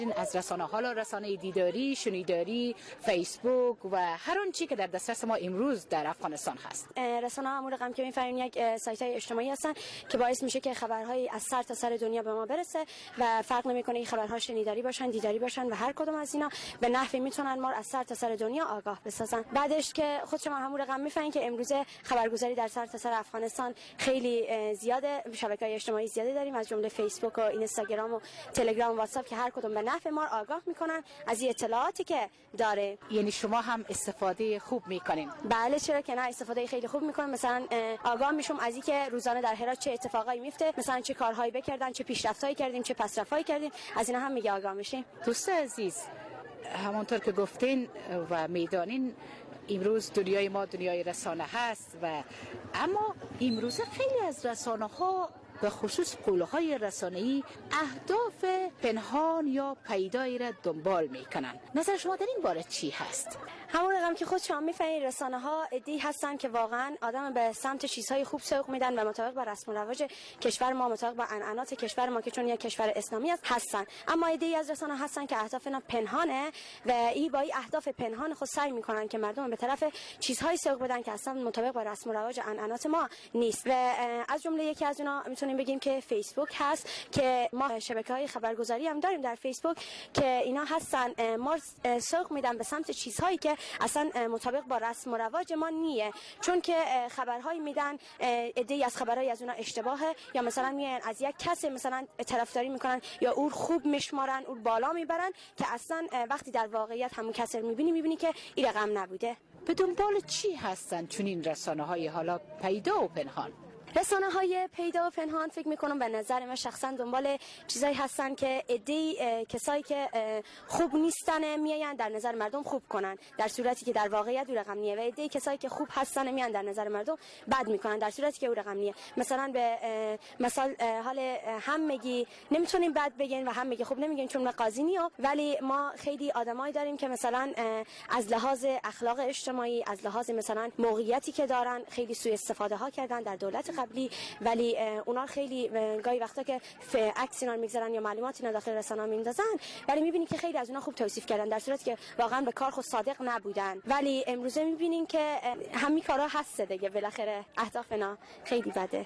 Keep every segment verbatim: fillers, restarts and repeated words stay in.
از رسانه حالا رسانه دیداری، شنیداری، فیسبوک و هر اون چی که در دسترس ما امروز در افغانستان هست. رسانه ها همون رقم که می‌فهمیم یک سایت‌های اجتماعی هستن که باعث میشه که خبرهای از سر تا سر دنیا به ما برسه و فرق نمی‌کنه این خبرها شنیداری باشن، دیداری باشن و هر کدوم از اینا به نحوی میتونن ما از سر تا سر دنیا آگاه بسازن. بعدش که خود شما همون رقم می‌فهمین که امروزه خبرگزاری در سر تا سر افغانستان خیلی زیاده، شبکه‌های اجتماعی زیاده داریم از جمله فیسبوک و اینستاگرام و تلگرام و واتساپ که هر کدوم به نفع ما آگاه میکنن از این اطلاعاتی که داره. یعنی شما هم استفاده خوب میکنین؟ بله چرا که نه، استفاده خیلی خوب میکنم. مثلا آگاه میشم از اینکه روزانه در هرات چه اتفاقایی میفته، مثلا چه کارهایی بکردن، چه پیشرفتایی کردیم، چه پسرفتایی کردیم، از اینا هم میگه آگاه میشیم. دوست عزیز، همونطور که گفتین و میدانین امروز دنیای ما دنیای رسانه هست و اما امروز خیلی از رسانه ها به خصوص قولهای رسانه‌ای اهداف پنهان یا پیدایی را دنبال میکنن. نظر شما در این باره چی هست؟ همون رقم که خود شما میفهمید رسانه ها عده‌ای هستن که واقعا آدم به سمت چیزهای خوب سوق میدن و مطابق با رسم و رواج کشور ما، مطابق با عنعنات کشور ما که چون یک کشور اسلامی است هستن. اما عده‌ای از رسانه هستن که اهداف اینا پنهانه و این با این اهداف پنهان خود سعی میکنن که مردم به طرف چیزهای سوق بدن که اصلا مطابق با رسم و رواج عنعنات ما نیست. و از جمله یکی از اینا میتونیم بگیم که فیسبوک هست که ما شبکه‌های خبرگزاری هم داریم در فیسبوک که اینا هستن ما سوق میدن به سمت چیزهایی که اصلا مطابق با رسم و رواج ما نیه، چون که خبرهایی میدن ایده از خبرهای از اونها اشتباهه یا مثلا میان از یک کسی مثلا طرفداری میکنن یا اون خوب میشمارن، اون بالا میبرن که اصلا وقتی در واقعیت همون کسی رو میبینی میبینی که این رقم نبوده. به دنبال چی هستن چون این رسانه های حالا پیدا و پنهان؟ رسانه های پیدا و پنهان فکر میکنم به نظر من شخصا دنبال چیزایی هستن که ایده کسایی که خوب نیستن میاین در نظر مردم خوب کنن، در صورتی که در واقعیت اون رقم نیه، و ایده کسایی که خوب هستن میان در نظر مردم بد میکنن در صورتی که اون رقم نیه. مثلا به مثال حال هم میگی نمیتونیم بد بگین و هم میگی خوب نمیگین چون ما قاضی نیو، ولی ما خیلی آدمایی داریم که مثلا از لحاظ اخلاق اجتماعی، از لحاظ مثلا موقعیتی که دارن خیلی سوء استفاده ها کردن در دولت قبلی، ولی اونا خیلی گاهی وقتا که عکس اینا میگذارن یا معلوماتی اینا داخل رسانه‌ها میندازن ولی میبینی که خیلی از اونا خوب توصیف کردن در صورتی که واقعا به کار خود صادق نبودن. ولی امروزه میبینین که همین کارا هست دیگه، بالاخره اهداف اینا خیلی بده.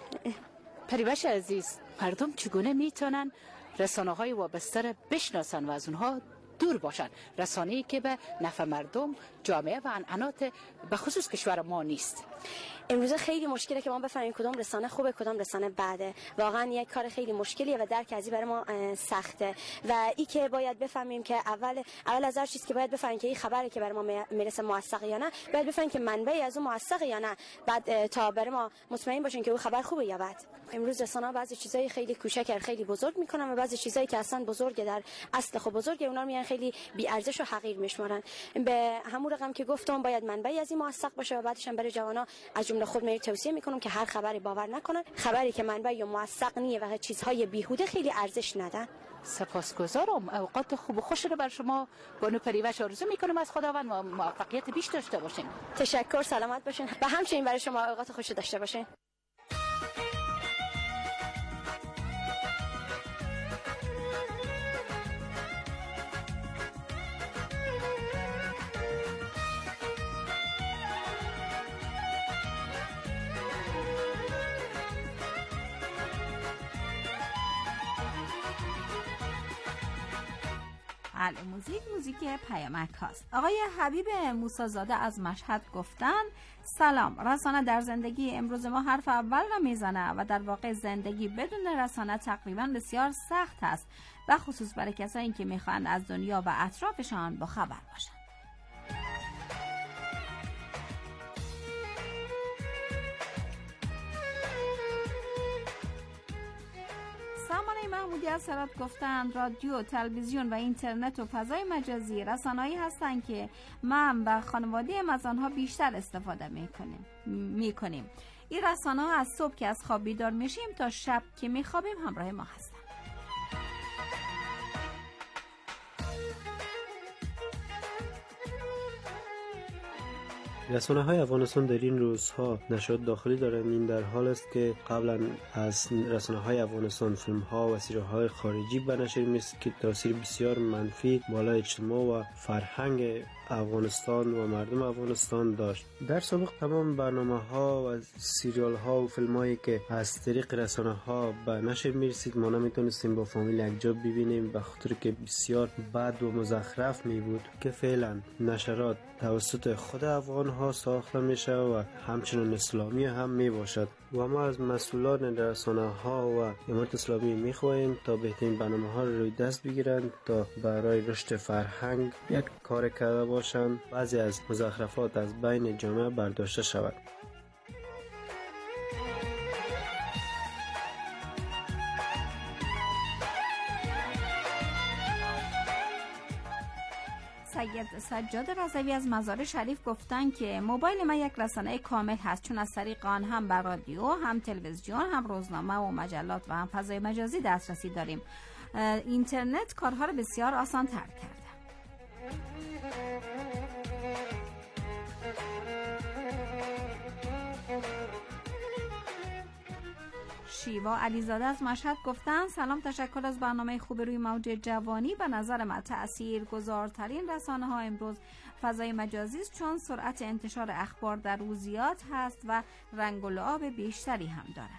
پریوش عزیز، مردم چگونه میتونن رسانه‌های وابسته را بشناسن و از اونها دور باشن، رسانه‌ای که به نفع مردم، جامعه و عنعنات به خصوص کشور ما نیست؟ امروز خیلی مشکله که ما بفهمیم کدوم رسانه خوبه کدوم رسانه بده. واقعا یک کار خیلی مشکلیه و درک ازی برای ما سخته و ای که باید بفهمیم که اول اول از هر چیز که باید بفهمیم که این خبری که برای ما میرسه موثقه یا نه، باید بفهمیم که منبعی از اون موثقه یا نه، بعد تا برای ما مطمئن باشیم که اون خبر خوبه یا بد. امروز رسانه‌ها بعضی چیزای خیلی کوچک خیلی بزرگ میکنن و بعضی چیزایی که اصلا بزرگه در اصل خود بزرگه اونا میان خیلی بی ارزش و حقیر میشمارن. به همون رقم که گفتم باید منبعی از این موثق باشه و بعدش هم برای جوانا از جمله خود می توصیه میکنم که هر خبری باور نکنن، خبری که منبع یا موثق نیه و چیزهای بیهوده خیلی ارزش ندن. سپاسگزارم، اوقات خوب و خوش رو بر شما بانو پریوش آرزو میکنم از خداوند و موفقیت بیش داشته باشین. تشکر، سلامت باشین و همچنین برای شما اوقات خوش داشته باشین. بله، موزیک موزیک پیامک هاست. آقای حبیب موسی‌زاده از مشهد گفتن سلام، رسانه در زندگی امروز ما حرف اول را میزنه و در واقع زندگی بدون رسانه تقریبا بسیار سخت است و خصوص برای کسایی که میخوان از دنیا و اطرافشان با خبر باشن. سامانه محمودی از هرات گفتند رادیو، تلویزیون و اینترنت و فضای مجازی رسانه‌ای هستند که من و خانواده ما از آنها بیشتر استفاده میکنیم میکنیم این رسانه‌ها از صبح که از خواب بیدار میشیم تا شب که میخوابیم همراه ما هستند. رسانه‌های افغانستان در این روزها نشریات داخلی دارند. این در حال است که قبلا از رسانه‌های افغانستان فیلم‌ها و سریال‌های خارجی به نشر می‌رسید که تاثیر بسیار منفی بالای اجتماع و فرهنگ افغانستان و مردم افغانستان داشت. در سابق تمام برنامه‌ها و سریال‌ها و فیلم‌هایی که از طریق رسانه‌ها به نشر می‌رسید ما نمی‌تونستیم با فامیل یکجا ببینیم، به خاطر که بسیار بد و مزخرف می‌بود که فعلا نشرات توسط خود افغان‌ها ساخته میشه و همچنین اسلامی هم میباشد و ما از مسئولان رسانه‌ها و امارت اسلامی می‌خواهیم تا بهترین برنامه‌ها را روی دست بگیرند تا برای رشد فرهنگ یک کار کرده باشند، بعضی از مزخرفات از بین جامعه برداشته شود. سید سجاد رضوی از مزار شریف گفتن که موبایل ما یک رسانه کامل هست، چون از طریق آن هم بر رادیو، هم تلویزیون، هم روزنامه و مجلات و هم فضای مجازی دسترسی داریم. اینترنت کارها را بسیار آسان تر کرده. شیوا علیزاده از مشهد گفتن سلام، تشکر از برنامه خوب روی موج جوانی. به نظر من تأثیر گذارترین رسانه ها امروز فضای مجازی است، چون سرعت انتشار اخبار در او زیاد هست و رنگ و لعاب بیشتری هم دارد.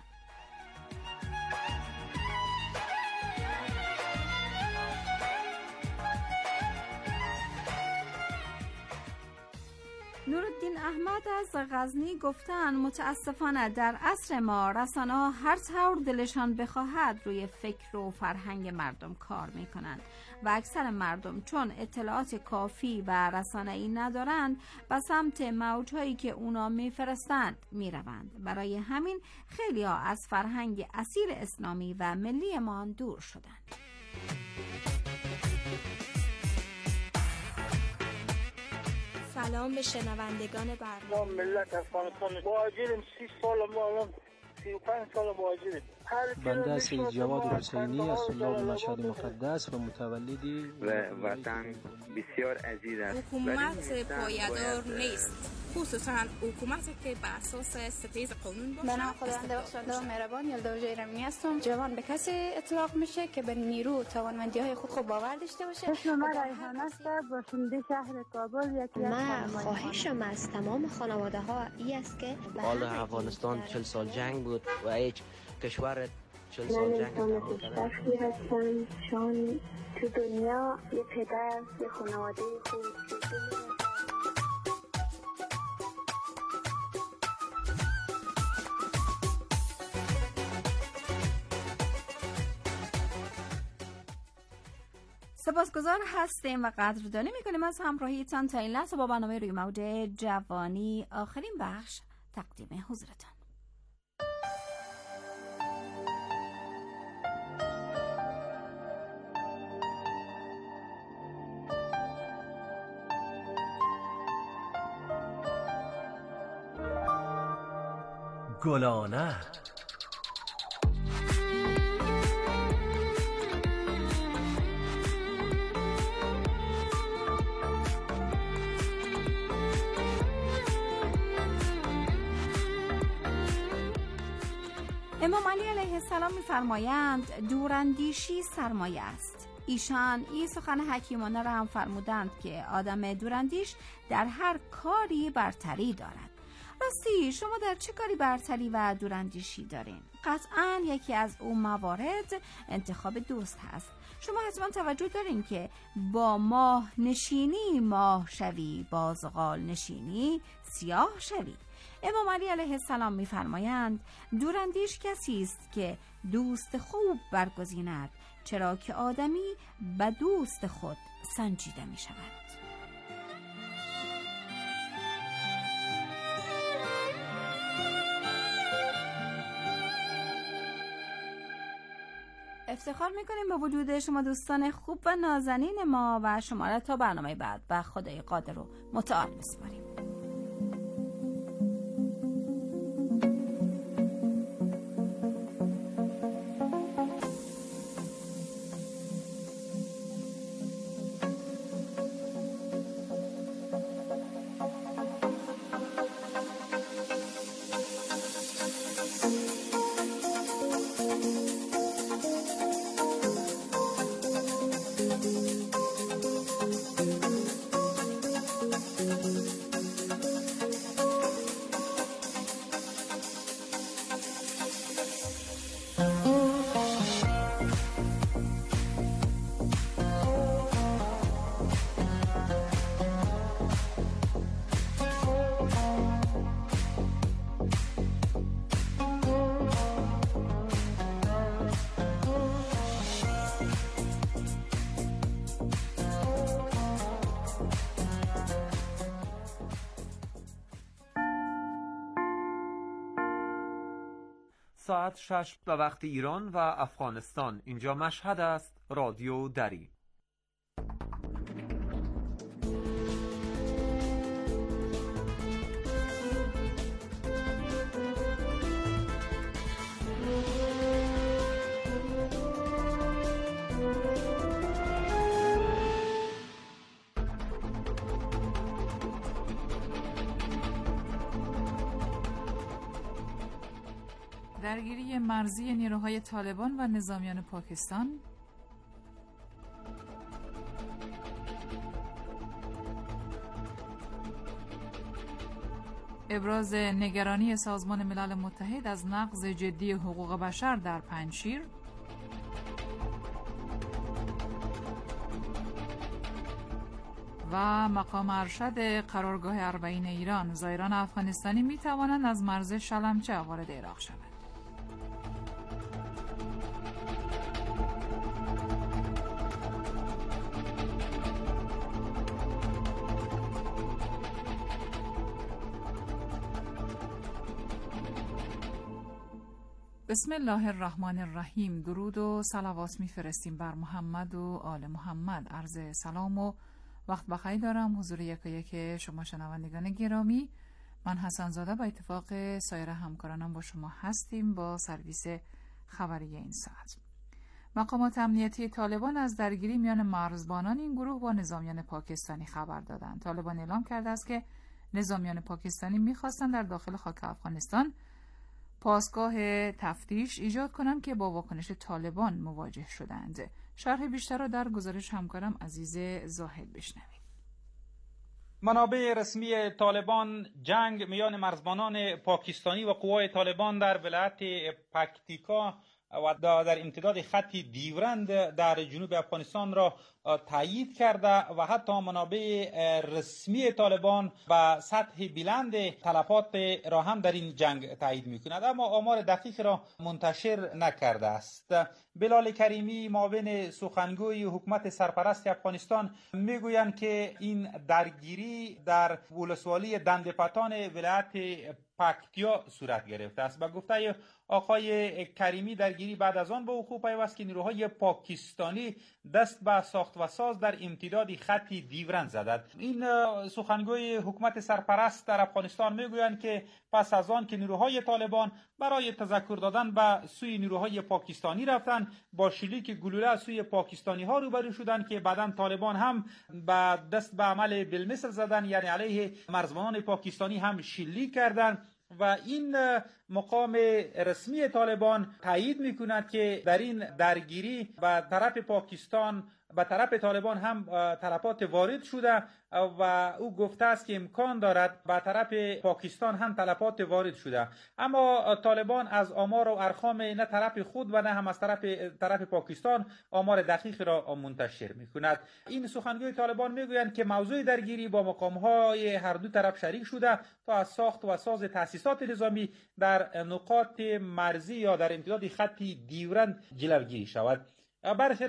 نورالدین احمد از غزنی گفتن متاسفانه در عصر ما رسانه ها هر طور دلشان بخواهد روی فکر و فرهنگ مردم کار می کنند و اکثر مردم چون اطلاعات کافی و رسانه‌ای ندارند به سمت موجهایی که اونا می فرستند می روند. برای همین خیلی ها از فرهنگ اصیل اسلامی و ملی ما دور شدند. سلام به شنوندگان برنامه. ما ملت افغانستان مهاجریم، سی سال ما الان سی و پنج سال مهاجریم. بنده سید جواد حسینی از طلاب مشهد مقدس و متولدی و وطن بسیار عزیز است. حکومت پایدار نیست، خصوصا حکومتی که بر اساس ستیز قانون باشه. من خداوند بخشنده و مهربان یلدا وجه رمینی هستم. جوان به کسی اطلاق میشه که به نیرو توانمندی های خود خوب باور داشته باشه. اسم من ریحانه است، باشنده شهر کابل. یکی من خواهشم از تمام خانواده ها این است که حال افغانستان چهل سال جنگ بود و هیچ کشور چهل سال جنگ تمام کرده. هستم چون تو دنیا یه پدر، یه خانواده خوب. سپاسگزار هستیم و قدردانی میکنیم از همراهیتان تا این لحظه با برنامه روی موج جوانی. آخرین بخش تقدیم حضورتان. گلانه امام علی علیه السلام می‌فرمایند دوراندیشی سرمایه است. ایشان این سخن حکیمانه را هم فرمودند که آدم دوراندیش در هر کاری برتری دارد. راستی شما در چه کاری برتری و دوراندیشی دارین؟ قطعاً یکی از اون موارد انتخاب دوست هست. شما حتما توجه دارین که با ماه نشینی ماه شوی، با زغال نشینی سیاه شوی. امام علی علیه السلام می‌فرمایند دوراندیش کسی است که دوست خوب برگزیند، چرا که آدمی به دوست خود سنجیده می‌شود. افتخار میکنیم به وجود شما دوستان خوب و نازنین ما و شما را تا برنامه بعد و خدای قادر و متعال میسپاریم. ساعت شش به وقت ایران و افغانستان. اینجا مشهد است. رادیو دری. درگیری مرزی نیروهای طالبان و نظامیان پاکستان، ابراز نگرانی سازمان ملل متحد از نقض جدی حقوق بشر در پنجشیر، و مقام ارشد قرارگاه اربعین ایران: زائران افغانستانی می توانند از مرز شلمچه وارد عراق شوند. بسم الله الرحمن الرحیم. درود و صلوات میفرستیم بر محمد و آل محمد. عرض سلام و وقت بخیر دارم حضور یک یک شما شنوندگان گرامی. من حسن زاده با اتفاق سایر همکارانم با شما هستیم با سرویس خبری این ساعت. مقامات امنیتی طالبان از درگیری میان مرزبانان این گروه با نظامیان پاکستانی خبر دادند. طالبان اعلام کرده است که نظامیان پاکستانی می‌خواستند در داخل خاک افغانستان پاسگاه تفتیش ایجاد کنند که با واکنش طالبان مواجه شدند. شرح بیشتر را در گزارش همکارم عزیز زاهد بشنوید. منابع رسمی طالبان جنگ میان مرزبانان پاکستانی و قوای طالبان در ولایت پکتیکا و در امتداد خط دیورند در جنوب افغانستان را تایید کرده و حتی منابع رسمی طالبان به سطح بلند تلفات را هم در این جنگ تایید می‌کند، اما آمار دقیق را منتشر نکرده است. بلال کریمی معاون سخنگوی حکومت سرپرست افغانستان میگویند که این درگیری در ولسوالی دندپتان ولایت پکتیا صورت گرفته است. به گفته آقای کریمی درگیری بعد از آن به وقوع پیوست که نیروهای پاکستانی دست به ساخت و ساز در امتداد خط دیورند زدند. این سخنگوی حکومت سرپرست در افغانستان میگویند که پس از آن که نیروهای طالبان برای تذکر دادن به سوی نیروهای پاکستانی رفتند، با شلیک گلوله سوی پاکستانی ها روبرو شدند که بعداً طالبان هم به دست به عمل بالمثل زدن، یعنی علیه مرزبانان پاکستانی هم شلیک کردند و این مقام رسمی طالبان تایید میکند که در این درگیری به طرف پاکستان به طرف طالبان هم تلفات وارد شده و او گفته است که امکان دارد به طرف پاکستان هم تلفات وارد شده، اما طالبان از آمار و ارقام نه طرف خود و نه هم از طرف طرف پاکستان آمار دقیق را منتشر میکند. این سخنگوی طالبان میگویند که موضوع درگیری با مقام‌های هر دو طرف شریک شده تا از ساخت و ساز تأسیسات نظامی در نقاط مرزی یا در امتداد خط دیورند جلوگیری شود. برخی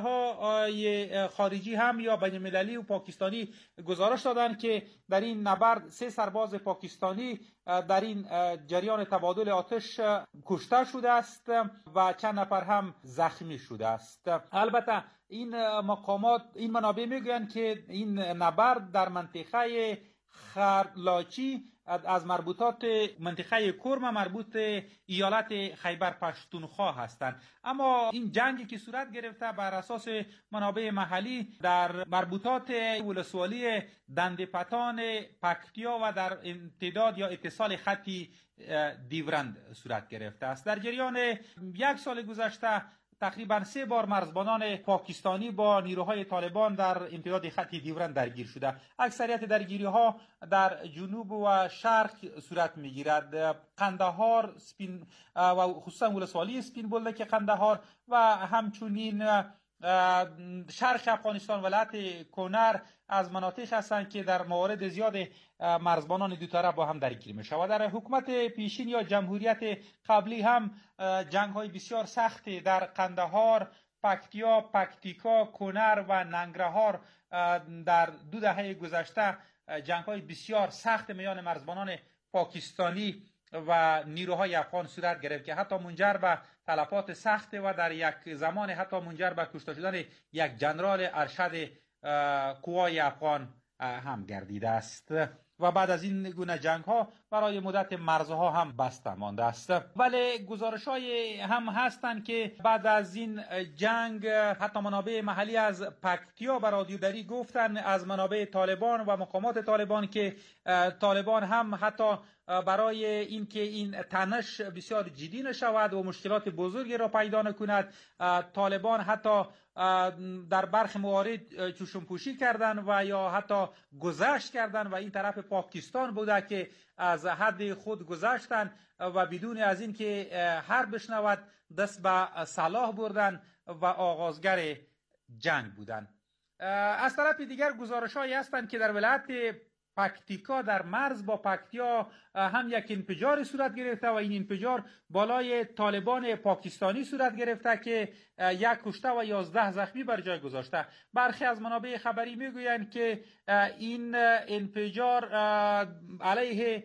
رسانه‌های خارجی هم یا بین المللی و پاکستانی گزارش دادند که در این نبرد سه سرباز پاکستانی در این جریان تبادل آتش کشته شده است و چند نفر هم زخمی شده است. البته این مقامات این منابع میگویند که این نبرد در منطقه خرلاچی از مربوطات منطقه کرم مربوط ایالت خیبر پشتونخوا هستند، اما این جنگی که صورت گرفته بر اساس منابع محلی در مربوطات ولسوالی دندپتان پکتیا و در امتداد یا اتصال خطی دیورند صورت گرفته است. در جریان یک سال گذشته تقریبا سه بار مرزبانان پاکستانی با نیروهای طالبان در امتداد خطی دیورند درگیر شده. اکثریت درگیری ها در جنوب و شرق صورت میگیرد. قندهار سپین و خصوصا ولسوالی سپین بولدک قندهار و همچنین شرق افغانستان ولایت کنر از مناطق هستند که در موارد زیاد مرزبانان دو طرف با هم درگیر میشه و در حکومت پیشین یا جمهوریت قبلی هم جنگ های بسیار سخت در قندهار، پکتیا، پکتیکا، کنر و ننگرهار در دو دهه گذشته جنگ های بسیار سخت میان مرزبانان پاکستانی و نیروهای افغان صورت گرفت که حتی منجر به تلفات سخت و در یک زمان حتی منجر به کشته شدن یک جنرال ارشد قوای افغان هم گردیده است و بعد از این گونه جنگ ها برای مدت مرزها هم بسته مانده است. ولی گزارش های هم هستند که بعد از این جنگ حتی منابع محلی از پکتیا به رادیو دری گفتن از منابع طالبان و مقامات طالبان که طالبان هم حتی برای اینکه این تنش بسیار جدی نشود و مشکلات بزرگی را پیدا نکند، طالبان حتی در برخی موارد چشم‌پوشی کردن و یا حتی گذشت کردن و این طرف پاکستان بوده که از حد خود گذشتن و بدون از این که حرب بشنود دست به سلاح بردن و آغازگر جنگ بودن. از طرف دیگر گزارش‌هایی هستند که در ولایت پکتیکا در مرز با پکتیا هم یک انفجار صورت گرفته و این انفجار بالای طالبان پاکستانی صورت گرفته که یک کشته و یازده زخمی بر جای گذاشته. برخی از منابع خبری میگویند که این انفجار علیه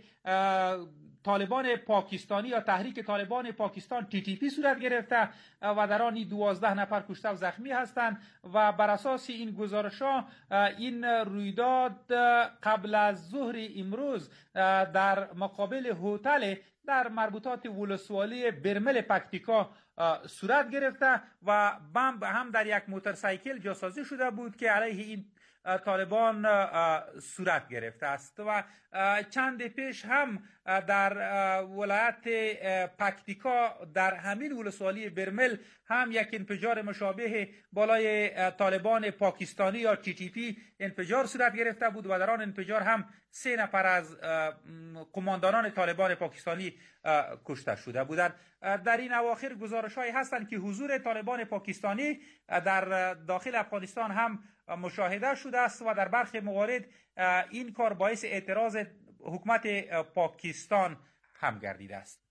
طالبان پاکستانی یا تحریک طالبان پاکستان تی تی پی صورت گرفته و در آن دوازده نفر کشته و زخمی هستند و بر اساس این گزارش‌ها این رویداد قبل از ظهر امروز در مقابل هتل در مربوطات ولسوالی برمل پکتیکا صورت گرفته و بمب هم در یک موتورسایکل جاسازی شده بود که علیه این طالبان صورت گرفته است و چند پیش هم در ولایت پکتیکا در همین ولسوالی برمل هم یک انفجار مشابه بالای طالبان پاکستانی یا تی تی پی انفجار صورت گرفته بود و در آن انفجار هم سه نفر از قماندانان طالبان پاکستانی کشته شده بودند. در این اواخر گزارش‌هایی هستند که حضور طالبان پاکستانی در داخل افغانستان هم مشاهده شده است و در برخی موارد این کار باعث اعتراض حکومت پاکستان هم گردیده است.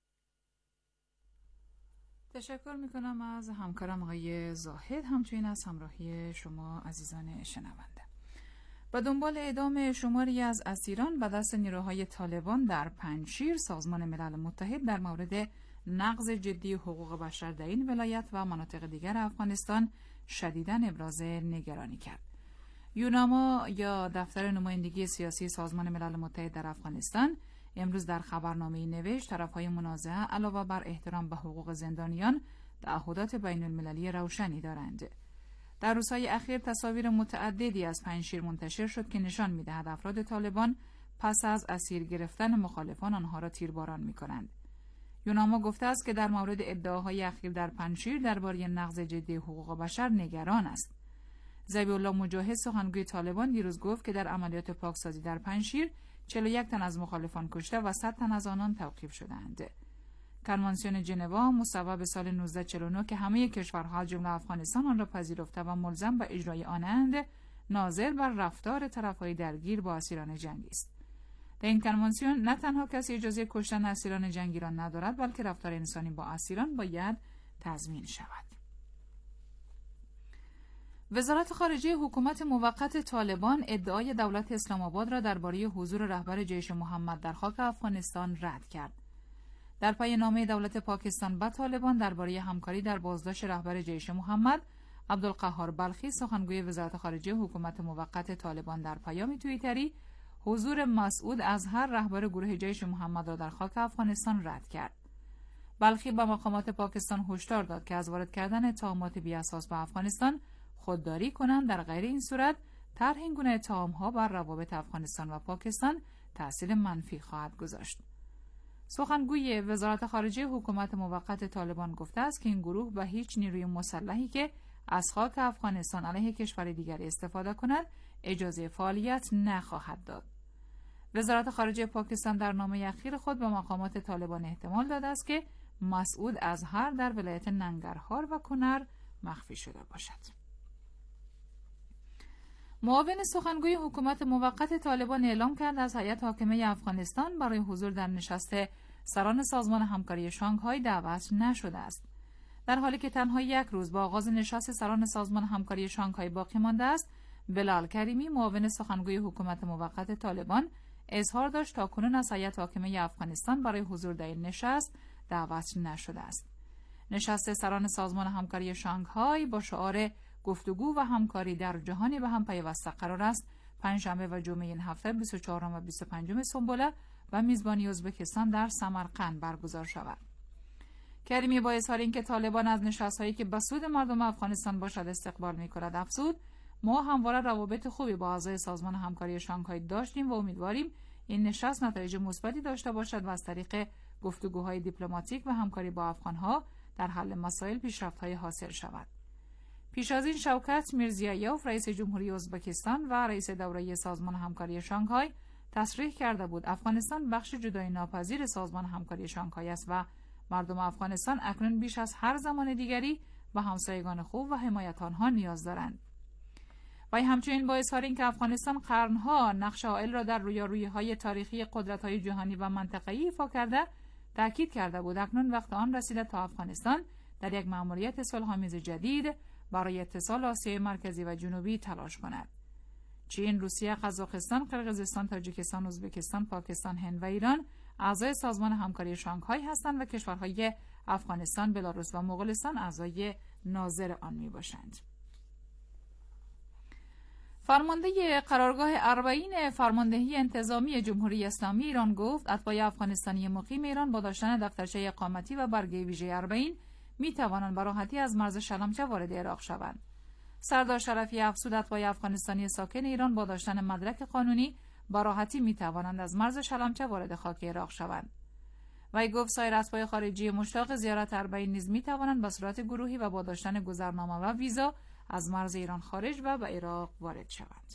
تشکر میکنم از همکارم آقای زاهد، همچنین از همراهی شما عزیزان شنونده. به دنبال اعدام شماری از اسیران به دست نیروهای طالبان در پنجشیر، سازمان ملل متحد در مورد نقض جدی حقوق بشر در این ولایت و مناطق دیگر افغانستان شدیداً ابراز نگرانی کرد. یوناما یا دفتر نمایندگی سیاسی سازمان ملل متحد در افغانستان امروز در خبرنامه‌ای نوشت طرف‌های منازعه علاوه بر احترام به حقوق زندانیان تعهدات بین المللی روشنی دارند. در روزهای اخیر تصاویر متعددی از پنجشیر منتشر شد که نشان می‌دهد افراد طالبان پس از اسیر گرفتن مخالفان آنها را تیرباران می‌کنند. یوناما گفته است که در مورد ادعاهای اخیر در پنجشیر درباره نقض جدی حقوق بشر نگران است. ذبیح الله مجاهد سخنگوی طالبان دیروز گفت که در عملیات پاکسازی در پنجشیر چهل و یک تن از مخالفان کشته و صد تن از آنان توقیف شدند. کنوانسیون ژنوا مصوب سال نوزده چهل و نه که همه کشورها جمله افغانستان آن را پذیرفته و ملزم به اجرای آنند، ناظر بر رفتار طرفهای درگیر با اسیران جنگی است. در این کنوانسیون نه تنها کسی اجازه کشتن اسیران جنگی را ندارد، بلکه رفتار انسانی با اسیران باید تضمین شود. وزارت خارجه حکومت موقت طالبان ادعای دولت اسلام آباد را درباره حضور رهبر جیش محمد در خاک افغانستان رد کرد. در پای نامه دولت پاکستان با طالبان درباره همکاری در بازداشت رهبر جیش محمد، عبدالقهار بلخی سخنگوی وزارت خارجه حکومت موقت طالبان در پیام توییتری حضور مسعود اظهر رهبر گروه جیش محمد را در خاک افغانستان رد کرد. بلخی به مقامات پاکستان هشدار داد که از وارد کردن اتهامات بی‌اساس به افغانستان خودداری کنند، در غیر این صورت طرح این گونه اتهام‌ها بر روابط افغانستان و پاکستان تأثیر منفی خواهد گذاشت. سخنگوی وزارت خارجه حکومت موقت طالبان گفته است که این گروه به هیچ نیروی مسلحی که از خاک افغانستان علیه کشور دیگری استفاده کند اجازه فعالیت نخواهد داد. وزارت خارجه پاکستان در نامه اخیر خود به مقامات طالبان احتمال داده است که مسعود اظهر در ولایت ننگرهار و کنر مخفی شده باشد. معاون سخنگوی حکومت موقت طالبان اعلام کرد از هیئت حاکمه افغانستان برای حضور در نشست سران سازمان همکاری شانگهای دعوت نشده است. در حالی که تنها یک روز با آغاز نشست سران سازمان همکاری شانگهای باقی مانده است، بلال کریمی معاون سخنگوی حکومت موقت طالبان اظهار داشت تاکنون از هیئت حاکمه افغانستان برای حضور در این نشست دعوت نشده است. نشست سران سازمان همکاری شانگهای با شعار گفتگو و همکاری در جهانی به هم پیوسته قرار است پنجشنبه و جمعه این هفته بیست و چهارم و بیست و پنجم سنبله و میزبانی ازبکستان در سمرقند برگزار شود. کریمی با اظهار اینکه طالبان از نشست‌هایی که به سود مردم افغانستان باشد استقبال می‌کند افزود: ما همواره روابط خوبی با اعضای سازمان همکاری شانگهای داشتیم و امیدواریم این نشست نتایج مثبتی داشته باشد و از طریق گفتگوهای دیپلماتیک و همکاری با افغان‌ها در حل مسائل پیشرفت‌های حاصل شود. پیش از این شوکت میرزیایوف رئیس جمهوری ازبکستان و رئیس دوره سازمان همکاری شانگهای تصریح کرده بود افغانستان بخش جدای ناپذیر سازمان همکاری شانگهای است و مردم افغانستان اکنون بیش از هر زمان دیگری و همسایگان خوب و حمایت آنها نیاز دارند. و همچنین با اظهار اینکه افغانستان قرنها نقش حائل را در رویارویی‌های تاریخی قدرت‌های جهانی و منطقه‌ای ایفا کرده تاکید کرده بود اکنون وقت آن رسیده تا افغانستان در یک مأموریت صلح‌آمیز جدید برای اتصال آسیای مرکزی و جنوبی تلاش کند. چین، روسیه، قزاقستان، قرقیزستان، تاجیکستان، ازبکستان، پاکستان، هند و ایران اعضای سازمان همکاری شانگهای هستند و کشورهای افغانستان، بلاروس و مغولستان اعضای ناظر آن میباشند. فرمانده قرارگاه اربعین فرماندهی انتظامی جمهوری اسلامی ایران گفت اتباع افغانستانی مقیم ایران با داشتن دفترچه اقامتی و برگه ویژه اربعین می توانند به راحتی از مرز شلمچه وارد عراق شوند. سردار شرفی افزود اتباع افغانستانی ساکن ایران با داشتن مدرک قانونی با راحتی می توانند از مرز شلمچه وارد خاک عراق شوند. وی گفت سایر اتباع خارجی مشتاق زیارت اربعین نیز می توانند به صورت گروهی و با داشتن گذرنامه و ویزا از مرز ایران خارج و به عراق وارد شوند.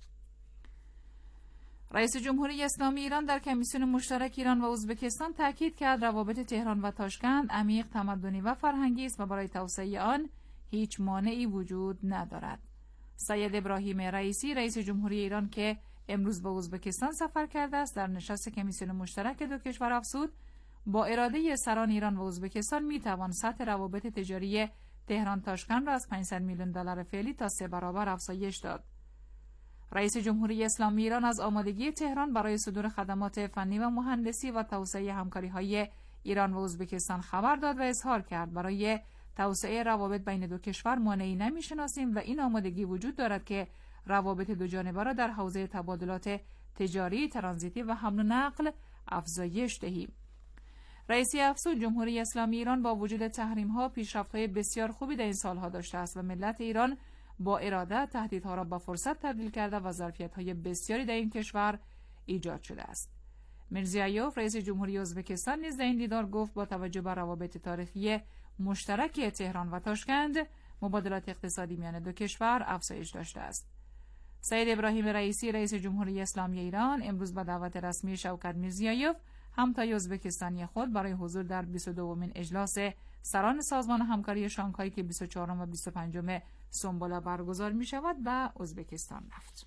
رئیس جمهوری اسلامی ایران در کمیسیون مشترک ایران و ازبکستان تاکید کرد روابط تهران و تاشکند عمیق، تمدنی و فرهنگی است و برای توسعه آن هیچ مانعی وجود ندارد. سید ابراهیم رئیسی رئیس جمهوری ایران که امروز به ازبکستان سفر کرده است در نشست کمیسیون مشترک دو کشور افزود با اراده سران ایران و ازبکستان می توان سطح روابط تجاری تهران تاشکند را از پانصد میلیون دلار فعلی تا سه برابر افزایش داد. رئیس جمهوری اسلامی ایران از آمادگی تهران برای صدور خدمات فنی و مهندسی و توسعه همکاری‌های ایران و ازبکستان خبر داد و اظهار کرد برای توسعه روابط بین دو کشور مانعی نمی‌شناسیم و این آمادگی وجود دارد که روابط دو جانبه را در حوزه تبادلات تجاری، ترانزیتی و حمل و نقل افزایش دهیم. رئیسی افزود جمهوری اسلامی ایران با وجود تحریم‌ها پیشرفت‌های بسیار خوبی در این سالها داشته است و ملت ایران با اراده تهدیدها را به فرصت تبدیل کرده و ظرفیت‌های بسیاری در این کشور ایجاد شده است. میرزیایوف رئیس جمهوری ازبکستان نیز در این دیدار گفت با توجه به روابط تاریخی مشترک تهران و تاشکند مبادلات اقتصادی میان دو کشور افزایش داشته است. سید ابراهیم رئیسی رئیس جمهوری اسلامی ایران امروز به دعوت رسمی شوکت میرزیایوف همتای ازبکستانی خود برای حضور در بیست و دومین اجلاس سران سازمان همکاری شانگهای که بیست و چهارم و بیست و پنجم سنبله برگزار می شود به ازبکستان رفت.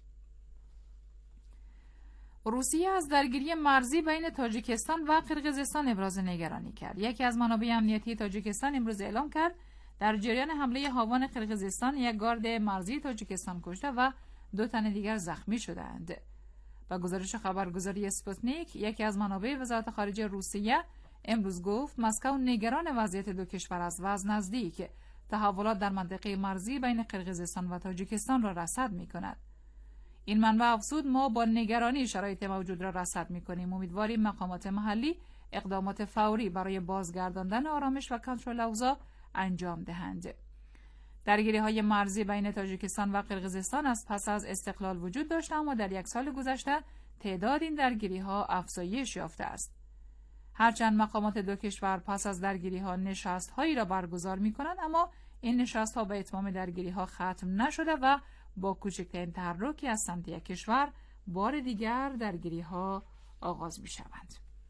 روسیه از درگیری مرزی بین تاجیکستان و قرقیزستان ابراز نگرانی کرد. یکی از منابع امنیتی تاجیکستان امروز اعلام کرد در جریان حمله هاوان قرقیزستان یک گارد مرزی تاجیکستان کشته و دو تن دیگر زخمی شدند. با گزارش خبرگزاری اسپوتنیک یکی از منابع وزارت خارجه روسیه امروز گفت مسکو نگران وضعیت دو کشور است و از نزدیک تحولات در منطقه مرزی بین قرقیزستان و تاجیکستان را رصد می‌کند. این منبع افزود ما با نگرانی شرایط موجود را رصد می‌کنیم. امیدواریم مقامات محلی اقدامات فوری برای بازگرداندن آرامش و کنترل اوضاع انجام دهند. درگیری‌های مرزی بین تاجیکستان و قرقیزستان از پس از استقلال وجود داشته اما در یک سال گذشته تعداد این درگیری‌ها افزایش یافته است. هرچند مقامات دو کشور پس از درگیری‌ها نشست‌هایی را برگزار می‌کنند اما این نشست‌ها به اتمام درگیری‌ها ختم نشده و با کوچکترین تحرکی از سمت یک کشور بار دیگر درگیری‌ها آغاز می‌شوند.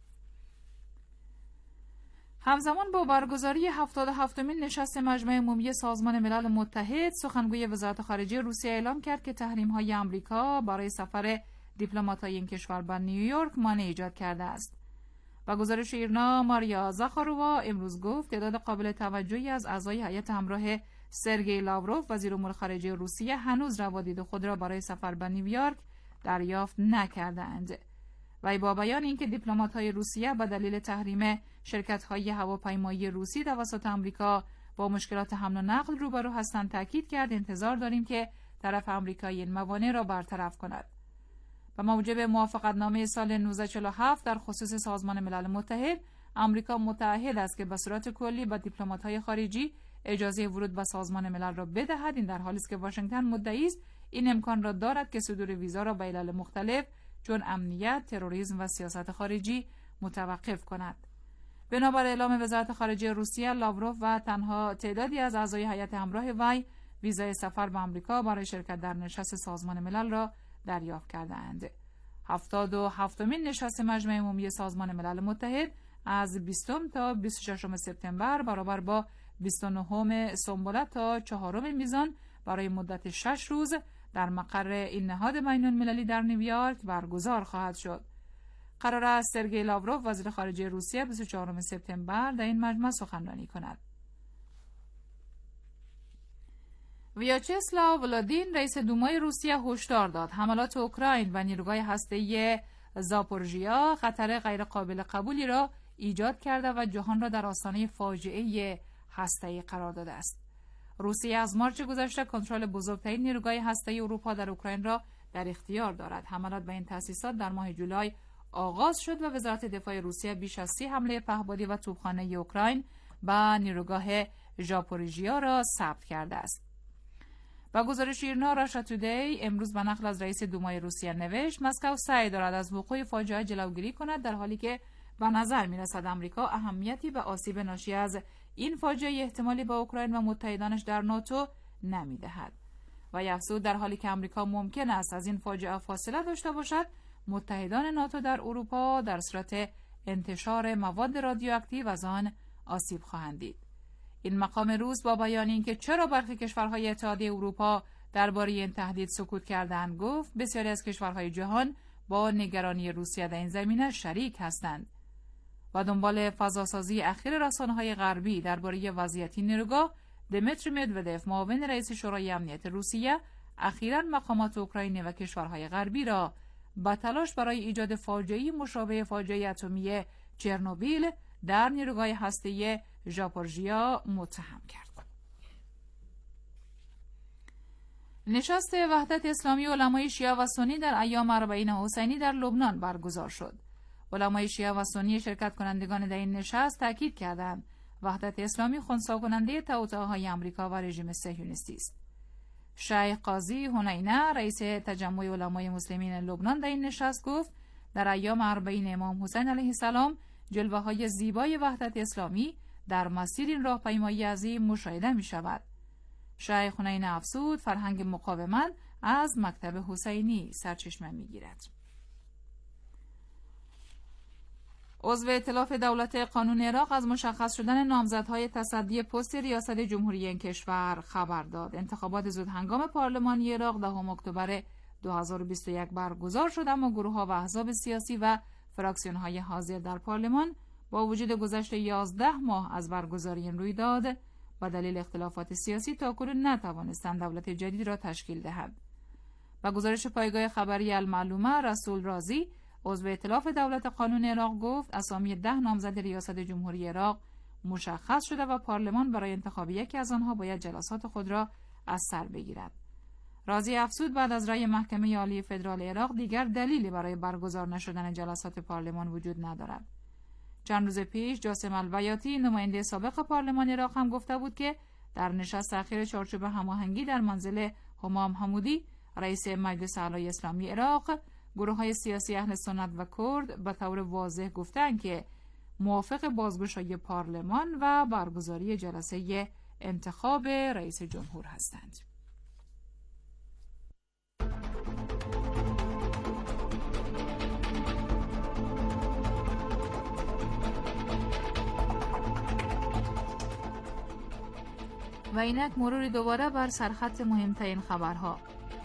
همزمان با برگزاری هفتاد و هفتمین نشست مجمع عمومی سازمان ملل متحد، سخنگوی وزارت خارجه روسیه اعلام کرد که تحریم‌های آمریکا برای سفر دیپلمات‌های این کشور به نیویورک مانع ایجاد کرده است. با گزارش ایرنا ماریا زاخارووا امروز گفت تعداد قابل توجهی از اعضای هیئت همراه سرگئی لاوروف وزیر امور خارجه روسیه هنوز روادید خود را برای سفر به نیویورک دریافت نکردند. و با بیان اینکه دیپلمات‌های روسیه به دلیل تحریم شرکت‌های هواپیمایی روسی توسط آمریکا با مشکلات حمل و نقل روبرو هستند تاکید کرد انتظار داریم که طرف آمریکایی این موانع را برطرف کند. به موجب موافقتنامه سال نوزده چهل و هفت در خصوص سازمان ملل متحد، آمریکا متعهد است که به صورت کلی به دیپلمات‌های خارجی اجازه ورود به سازمان ملل را بدهد. این در حالی است که واشنگتن مدعی است این امکان را دارد که صدور ویزا را به علل مختلف چون امنیت، تروریسم و سیاست خارجی متوقف کند. بنابر اعلام وزارت خارجه روسیه، لاوروف و تنها تعدادی از اعضای هیئت همراه وی ویزای سفر به آمریکا برای شرکت در نشست سازمان ملل را دریافت کردند. هفتاد و هفتمین نشست مجمع عمومی سازمان ملل متحد از بیستم تا بیست و ششم سپتامبر برابر با بیست و نهم سنبلت تا چهارم میزان برای مدت شش روز در مقر این نهاد بین‌المللی در نیویورک برگزار خواهد شد. قرار است سرگئی لاوروف وزیر خارجه روسیه بیست و چهارم سپتامبر در این مجمع سخنرانی کند. ویاچسلاو ولادین رئیس دومای روسیه هشدار داد حملات اوکراین و نیروگاه هسته‌ای زاپورژیا خطر غیرقابل قبولی را ایجاد کرده و جهان را در آستانه فاجعه هسته‌ای قرار داده است. روسیه از مارچ گذشته کنترل بزرگترین نیروگاه هسته‌ای اروپا در اوکراین را در اختیار دارد. حملات به این تأسیسات در ماه جولای آغاز شد و وزارت دفاع روسیه بیش از سی حمله پهپادی و توپخانه اوکراین به نیروگاه ژاپوریژیا را ثبت کرده است. با گزارش ایرنا راشا تودی امروز به نقل از رئیس دومای روسیه نوشت مسکو سعی دارد از وقوع فاجعه جلوگیری کند، در حالی که به نظر می‌رسد آمریکا اهمیتی به آسیب ناشی از این فاجعه احتمالی به اوکراین و متحدانش در ناتو نمی‌دهد. و افزود در حالی که آمریکا ممکن است از این فاجعه فاصله داشته باشد، متحدان ناتو در اروپا در صورت انتشار مواد رادیواکتیو از آن آسیب خواهند دید. این مقام روس با بیان اینکه چرا برخی کشورهای اتحادیه اروپا درباره این تهدید سکوت کردند گفت بسیاری از کشورهای جهان با نگرانی روسیه در این زمینه شریک هستند. و دنبال فضاسازی اخیر رسانه‌های غربی درباره وضعیت نیروگاه، دمیتری مدودف معاون رئیس شورای امنیت روسیه اخیراً مقامات اوکراینی و کشورهای غربی را با تلاش برای ایجاد فاجعه‌ای مشابه فاجعه اتمی چرنوبیل در نیروگاه هسته‌ای ژاپورژیا متهم کرد. نشست وحدت اسلامی علمای شیعه و سنی در ایام اربعین حسینی در لبنان برگزار شد. علمای شیعه و سنی شرکت کنندگان در این نشست تاکید کردند وحدت اسلامی خنثی کننده توطئه‌های آمریکا و رژیم صهیونیستی است. شیخ قاضی حنینه رئیس تجمع علمای مسلمین لبنان در این نشست گفت در ایام اربعین امام حسین علیه السلام جلوه‌های زیبای وحدت اسلامی در مسیر این راهپیمایی عظیم مشاهده می‌شود. شیخ حنینه افزود فرهنگ مقاومت از مکتب حسینی سرچشمه می‌گیرد. عضو ائتلاف دولت قانون عراق از مشخص شدن نامزدهای تصدی پست ریاست جمهوری این کشور خبر داد. انتخابات زودهنگام پارلمانی عراق دهم اکتبر دو هزار و بیست و یک برگزار شد، اما گروه‌ها و احزاب سیاسی و فراکسیون‌های حاضر در پارلمان با وجود گذشت یازده ماه از برگزاری این رویداد با دلیل اختلافات سیاسی تاکنون نتوانستند دولت جدید را تشکیل دهند. با گزارش پایگاه خبری المعلومه، رسول رازی عضو ائتلاف دولت قانون عراق گفت اسامی ده نامزد ریاست جمهوری عراق مشخص شده و پارلمان برای انتخاب یکی از آنها باید جلسات خود را از سر بگیرد. رازی افزود بعد از رأی محکمه عالی فدرال عراق دیگر دلیلی برای برگزار نشدن جلسات پارلمان وجود ندارد. چند روز پیش جاسم البیاتی نماینده سابق پارلمان عراق هم گفته بود که در نشست اخیر چارچوب هماهنگی در منزل همام حمودی رئیس مجلس اعلی اسلامی عراق گروه‌های سیاسی اهل سنت و کرد به طور واضح گفتند که موافق بازگشایی پارلمان و برگزاری جلسه انتخاب رئیس جمهور هستند. و اینک مرور دوباره بر سرخط مهمترین خبرها.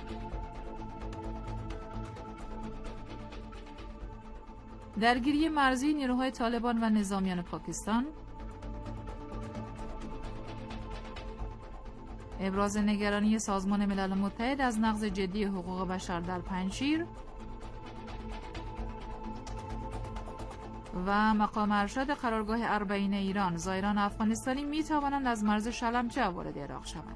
درگیری مرزی نیروهای طالبان و نظامیان پاکستان، ابراز نگرانی سازمان ملل متحد از نقض جدی حقوق بشر در پنجشیر، و مقام ارشد قرارگاه اربعین ایران زائران افغانستانی می توانند از مرز شلمچه وارد عراق شوند.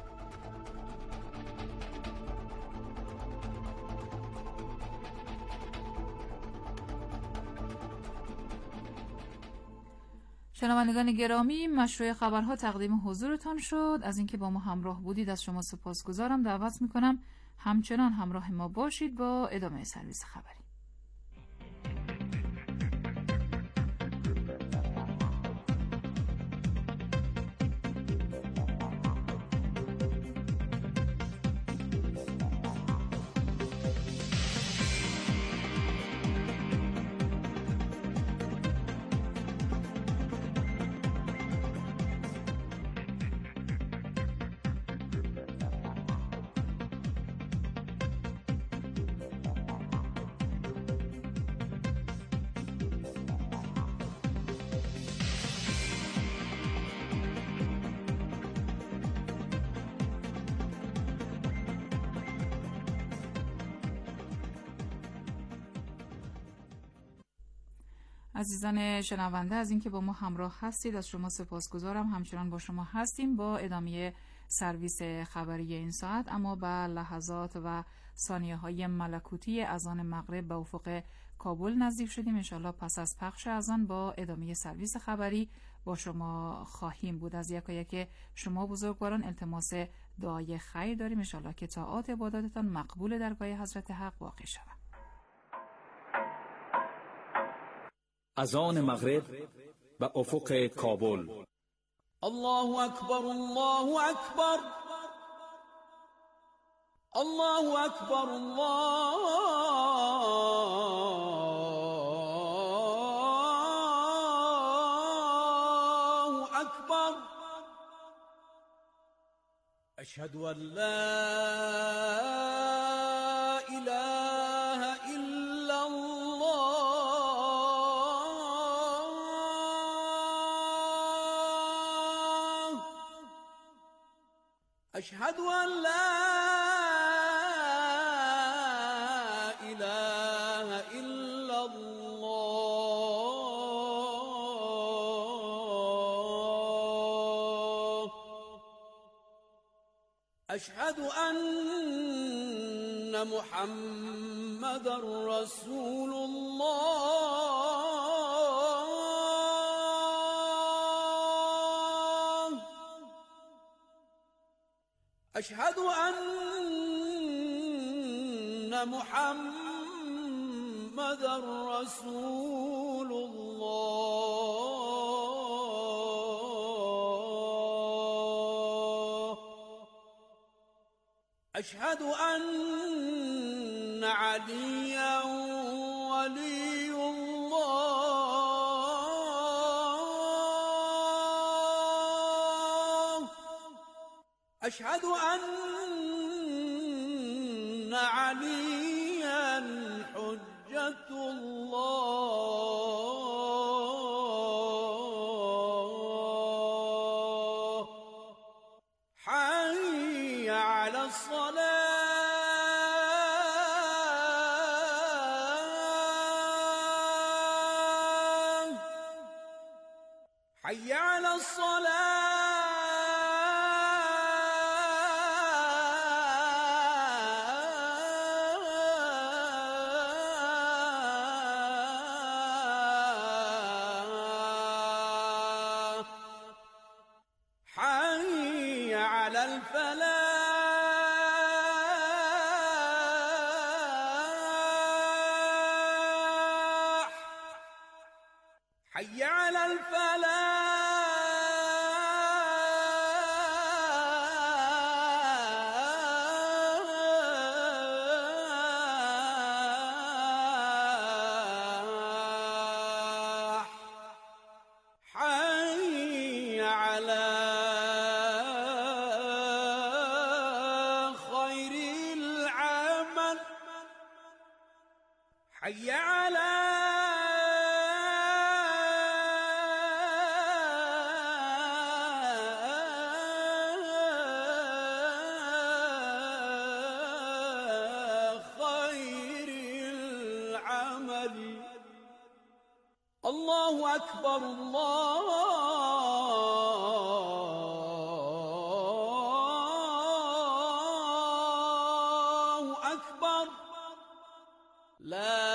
شنوندگان گرامی، مشروع خبرها تقدیم حضورتان شد. از اینکه با ما همراه بودید از شما سپاسگزارم. دعوت میکنم همچنان همراه ما باشید با ادامه سرویس خبری. عزیزان شنونده، از اینکه با ما همراه هستید از شما سپاسگزارم. همچنان با شما هستیم با ادامه سرویس خبری این ساعت، اما به لحظات و ثانیه های ملکوتی اذان مغرب به افق کابل نزدیک شدیم. انشالله پس از پخش اذان با ادامه سرویس خبری با شما خواهیم بود. از یکایک شما بزرگواران التماس دعای خیر داریم، انشالله که طاعات عباداتتان مقبول درگاه حضرت حق واقع شود. اذان مغرب به افق کابل. الله اکبر، الله اکبر، الله اکبر، الله اکبر. اشهد ان لا أشهد أن لا إله إلا الله. أشهد أن محمد رسول الله. أشهد أن محمد رسول الله. أشهد أن عليا ولي الله. أشهد أن عليا حجة الله. حي على الصلاة، حي على الصلاة. حي على الفلاح. حي على خير العمل. حي على الله اکبر الله اکبر لا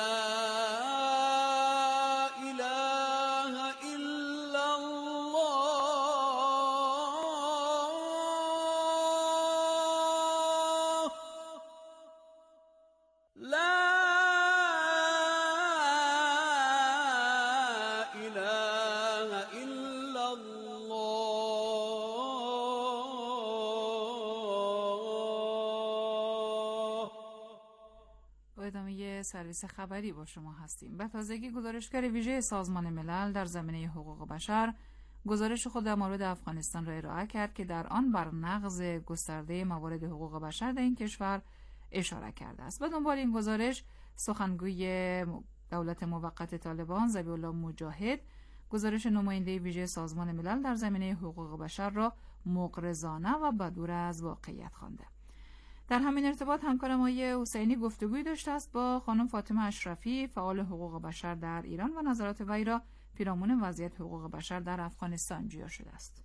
سرویس خبری با شما هستیم. به تازگی گزارشگر ویژه سازمان ملل در زمینه حقوق بشر گزارش خود در مورد افغانستان را ارائه کرد که در آن بر نقض گسترده موارد حقوق بشر در این کشور اشاره کرده است. به دنبال این گزارش سخنگوی دولت موقت طالبان ذبیح الله مجاهد گزارش نماینده ویژه سازمان ملل در زمینه حقوق بشر را مغرضانه و بدور از واقعیت خوانده. در همین ارتباط همکارم آقای حسینی گفتگوی داشته است با خانم فاطمه اشرفی فعال حقوق بشر در ایران و نظرات وی را پیرامون وضعیت حقوق بشر در افغانستان جویا شده است.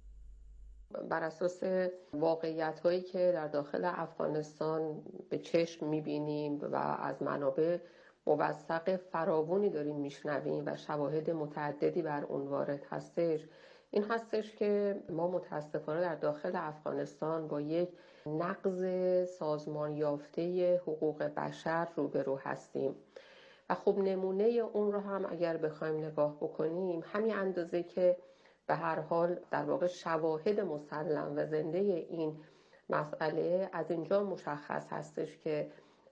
بر اساس واقعیت هایی که در داخل افغانستان به چشم میبینیم و از منابع موثق فراوانی داریم میشنویم و شواهد متعددی بر اون وارد هستش، این هستش که ما متاسفانه در داخل افغانستان با یک نقض سازمان یافته حقوق بشر روبرو هستیم و خب نمونه اون رو هم اگر بخوایم نگاه بکنیم، همین اندازه که به هر حال در واقع شواهد مسلم و زنده این مسئله از اینجا مشخص هستش که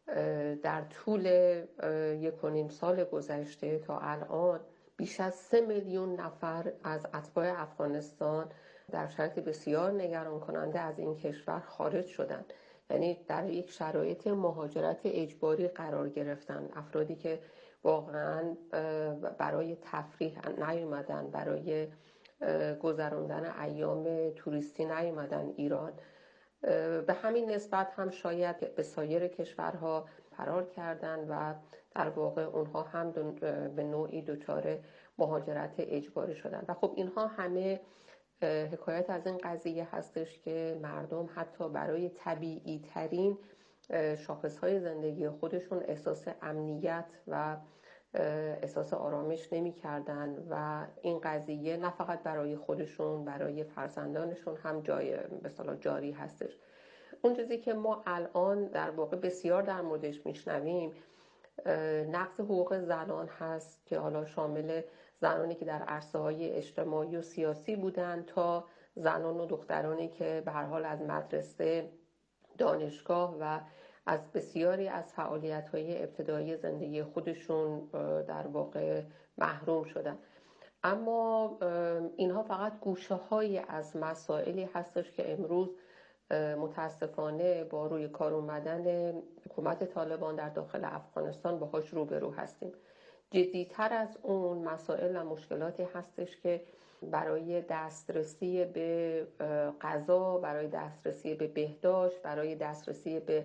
در طول یک و نیم سال گذشته تا الان بیش از سه میلیون نفر از اتباع افغانستان در شرایط بسیار نگران کننده از این کشور خارج شدند. یعنی در یک شرایط مهاجرت اجباری قرار گرفتن. افرادی که واقعا برای تفریح نیومدن، برای گذراندن ایام توریستی نیومدن ایران، به همین نسبت هم شاید به سایر کشورها فرار کردن و در واقع اونها هم به نوعی دچار مهاجرت اجباری شدن. و خب اینها همه حکایت از این قضیه هستش که مردم حتی برای طبیعی ترین شاخصهای زندگی خودشون احساس امنیت و احساس آرامش نمی کردن و این قضیه نه فقط برای خودشون، برای فرزندانشون هم جای به اصطلاح جاری هستش. اون چیزی که ما الان در واقع بسیار در موردش میشنویم نقض حقوق زنان هست که حالا شامل زنانی که در عرصه‌های اجتماعی و سیاسی بودن تا زنان و دخترانی که به هر حال از مدرسه، دانشگاه و از بسیاری از فعالیت‌های ابتدایی زندگی خودشون در واقع محروم شدن. اما اینها فقط گوشه‌هایی از مسائلی هستش که امروز متاسفانه با روی کار اومدن حکومت طالبان در داخل افغانستان باهاش روبرو هستیم. جدی‌تر از اون مسائل و مشکلاتی هستش که برای دسترسی به غذا، برای دسترسی به بهداشت، برای دسترسی به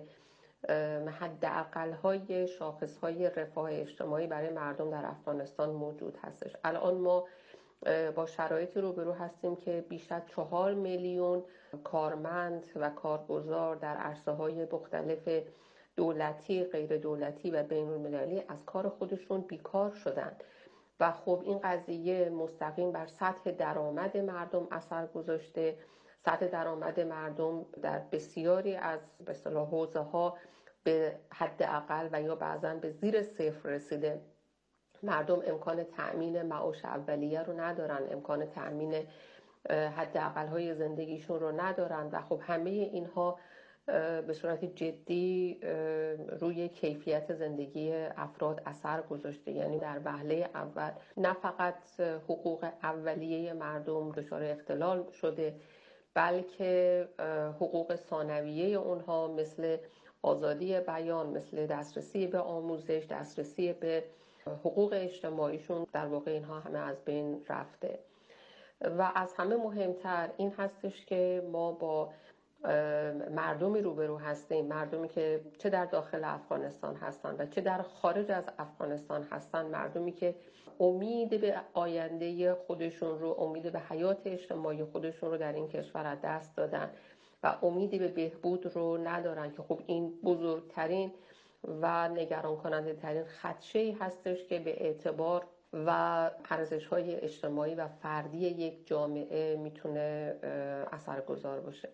حداقل‌های شاخص‌های رفاه اجتماعی برای مردم در افغانستان موجود هستش. الان ما با شرایطی روبرو هستیم که بیش از چهار میلیون کارمند و کارگزار در عرصه‌های مختلف دولتی، غیر دولتی و بین المللی از کار خودشون بیکار شدن و خب این قضیه مستقیم بر سطح درآمد مردم اثر گذاشته. سطح درآمد مردم در بسیاری از به اصطلاح حوزه‌ها به حد اقل و یا بعضاً به زیر صفر رسیده. مردم امکان تأمین معاش اولیه رو ندارن، امکان تأمین حد اقل‌های زندگیشون رو ندارن و خب همه اینها به صورت جدی روی کیفیت زندگی افراد اثر گذاشته. یعنی در وهله اول نه فقط حقوق اولیه مردم دچار اختلال شده، بلکه حقوق ثانویه اونها مثل آزادی بیان، مثل دسترسی به آموزش، دسترسی به حقوق اجتماعیشون در واقع اینها همه از بین رفته. و از همه مهمتر این هستش که ما با مردمی روبرو هستیم، مردمی که چه در داخل افغانستان هستن و چه در خارج از افغانستان هستن، مردمی که امید به آینده خودشون رو، امید به حیات اجتماعی خودشون رو در این کشور از دست دادن و امیدی به بهبود رو ندارن که خب این بزرگترین و نگران کننده ترین خدشه‌ای هستش که به اعتبار و ارزش‌های اجتماعی و فردی یک جامعه میتونه اثرگذار باشه.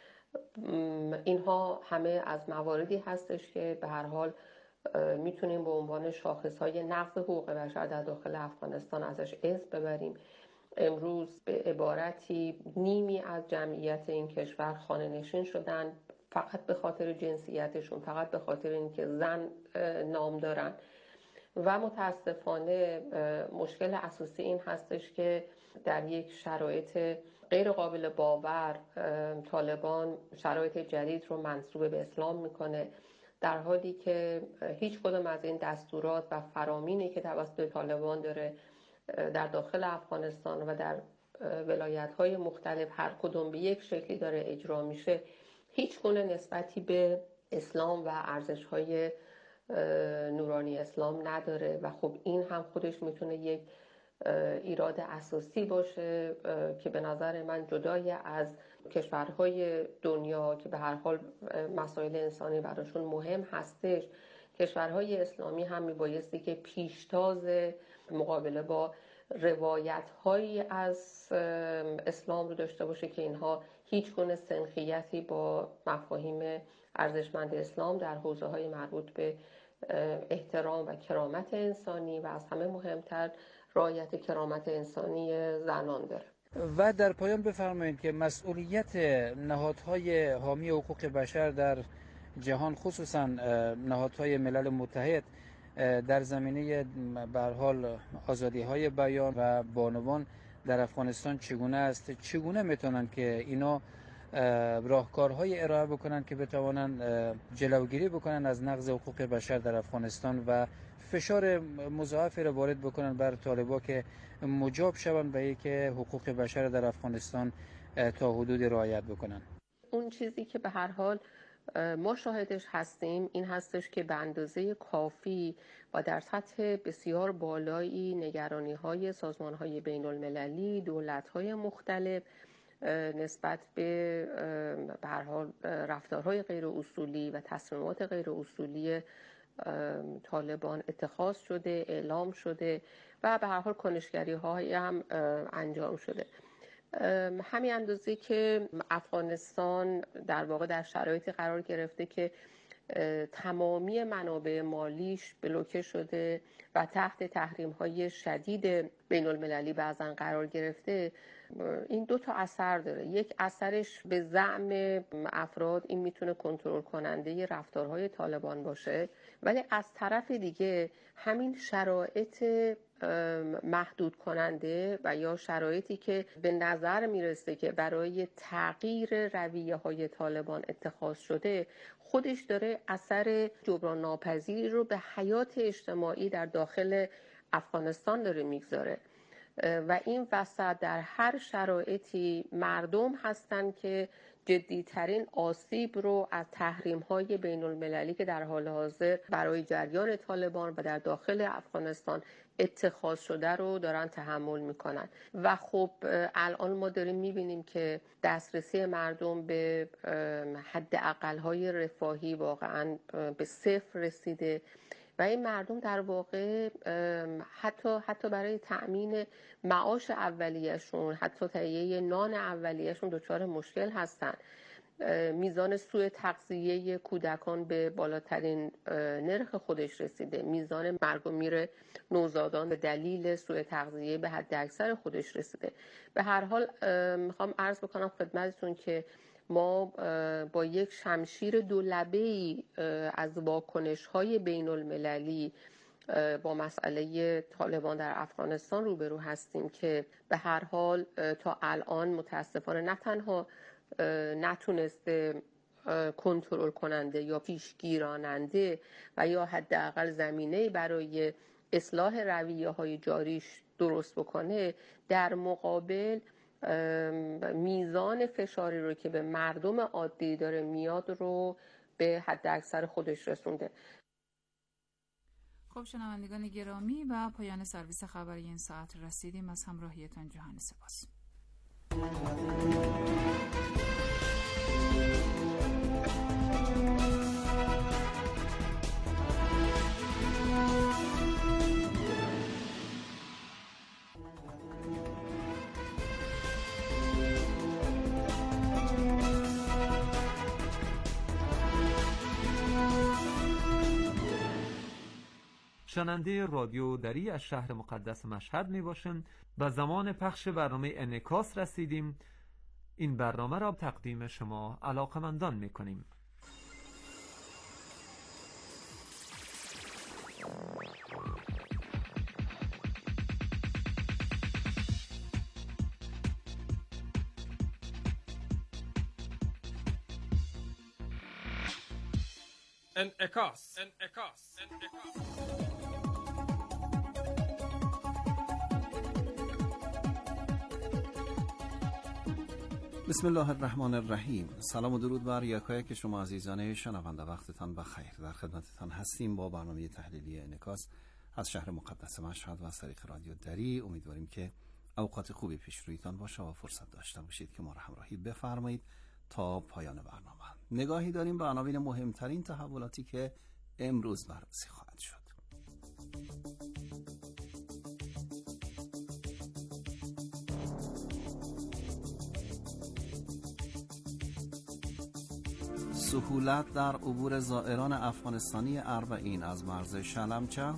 اینها همه از مواردی هستش که به هر حال میتونیم به عنوان شاخص‌های نقض حقوق بشر در داخل افغانستان ازش اسم ببریم. امروز به عبارتی نیمی از جمعیت این کشور خانه‌نشین شدن فقط به خاطر جنسیتشون، فقط به خاطر اینکه زن نام دارن و متاسفانه مشکل اساسی این هستش که در یک شرایط غیر قابل باور طالبان شرایط جدید رو منسوب به اسلام میکنه، در حالی که هیچ کدام از این دستورات و فرامینی که توسط طالبان داره در داخل افغانستان و در ولایت‌های مختلف هر کدوم به یک شکلی داره اجرا میشه، هیچ گونه نسبتی به اسلام و ارزش‌های نورانی اسلام نداره و خب این هم خودش میتونه یک ایراد اساسی باشه که به نظر من جدای از کشورهای دنیا که به هر حال مسائل انسانی براشون مهم هستش، کشورهای اسلامی هم میبایستی که پیشتاز مقابله با روایت‌هایی از اسلام رو داشته باشه که اینها هیچ گونه سنخیتی با مفاهیم ارزشمند اسلام در حوزه‌های مربوط به احترام و کرامت انسانی و از همه مهمتر رعایت کرامت انسانی زنان داره. و در پایان بفرمایید که مسئولیت نهادهای حامی حقوق بشر در جهان، خصوصا نهادهای ملل متحد، در زمینه به هر حال آزادی‌های بیان و بانوان در افغانستان چگونه است؟ چگونه میتونن که اینا راهکارهای ارائه بکنن که بتوانن جلوگیری بکنن از نقض حقوق بشر در افغانستان و فشار مضاعفی را وارد بکنن بر طالبا که مجاب شوند به اینکه حقوق بشر در افغانستان تا حدود رعایت بکنن؟ اون چیزی که به هر حال ما شاهدش هستیم این هستش که به اندازه کافی و در سطح بسیار بالایی نگرانی‌های سازمان‌های بین‌المللی، دولت‌های مختلف نسبت به به هر حال رفتارهای غیر اصولی و تصمیمات غیر اصولی طالبان اتخاذ شده، اعلام شده و به هر حال کنشگری‌هایی هم انجام شده. همین اندازه که افغانستان در واقع در شرایطی قرار گرفته که تمامی منابع مالیش بلوکه شده و تحت تحریم‌های شدید بین‌المللی بعضن قرار گرفته، این دو تا اثر داره. یک اثرش به زعم افراد این میتونه کنترل کننده رفتارهای طالبان باشه، ولی از طرف دیگه همین شرایط محدود کننده و یا شرایطی که به نظر میرسه که برای تغییر رویه های طالبان اتخاذ شده خودش داره اثر جبران ناپذیری رو به حیات اجتماعی در داخل افغانستان داره میگذاره و این وسط در هر شرایطی مردم هستن که جدیترین آسیب رو از تحریم‌های بین‌المللی که در حال حاضر برای جریان طالبان و در داخل افغانستان اتخاذ شده رو دارن تحمل میکنن و خب الان ما داریم میبینیم که دسترسی مردم به حد اقل‌های رفاهی واقعا به صفر رسیده و این مردم در واقع حتی حتی برای تأمین معاش اولیه‌شون، حتی تهیه نان اولیه‌شون دچار مشکل هستن. میزان سوء تغذیه کودکان به بالاترین نرخ خودش رسیده، میزان مرگ و میر نوزادان به دلیل سوء تغذیه به حد اکثر خودش رسیده. به هر حال میخوام عرض بکنم خدمتتون که ما با یک شمشیر دولبه‌ای از واکنش‌های بین‌المللی با مسئله طالبان در افغانستان روبرو هستیم که به هر حال تا الان متاسفانه نه تنها نتونسته کنترل کننده یا پیشگیراننده و یا حداقل زمینه برای اصلاح رویه‌های جاریش درست بکنه، در مقابل میزان فشاری رو که به مردم عادی داره میاد رو به حد اکثر خودش رسونده. خب شنوندگان گرامی، و پایان سرویس خبری این ساعت رسیدیم. از همراهیتان جهان سپاس. شنونده رادیو دری از شهر مقدس مشهد می باشیم و زمان پخش برنامه انعکاس رسیدیم. این برنامه را تقدیم شما علاقمندان می کنیم. انعکاس انعکاس انعکاس بسم الله الرحمن الرحیم. سلام و درود بر یکایک شما عزیزان شنونده، وقتتان بخیر. در خدمتتان هستیم با برنامه تحلیلی انعکاس از شهر مقدس مشهد و از طریق رادیو دری. امیدواریم که اوقات خوبی پیش رویتان باشه و فرصت داشته باشید که ما را همراهی بفرمایید تا پایان برنامه. نگاهی داریم به عناوین مهمترین تحولاتی که امروز بررسی خواهد شد. سهولت در عبور زائران افغانستانی اربعین از مرز شلمچه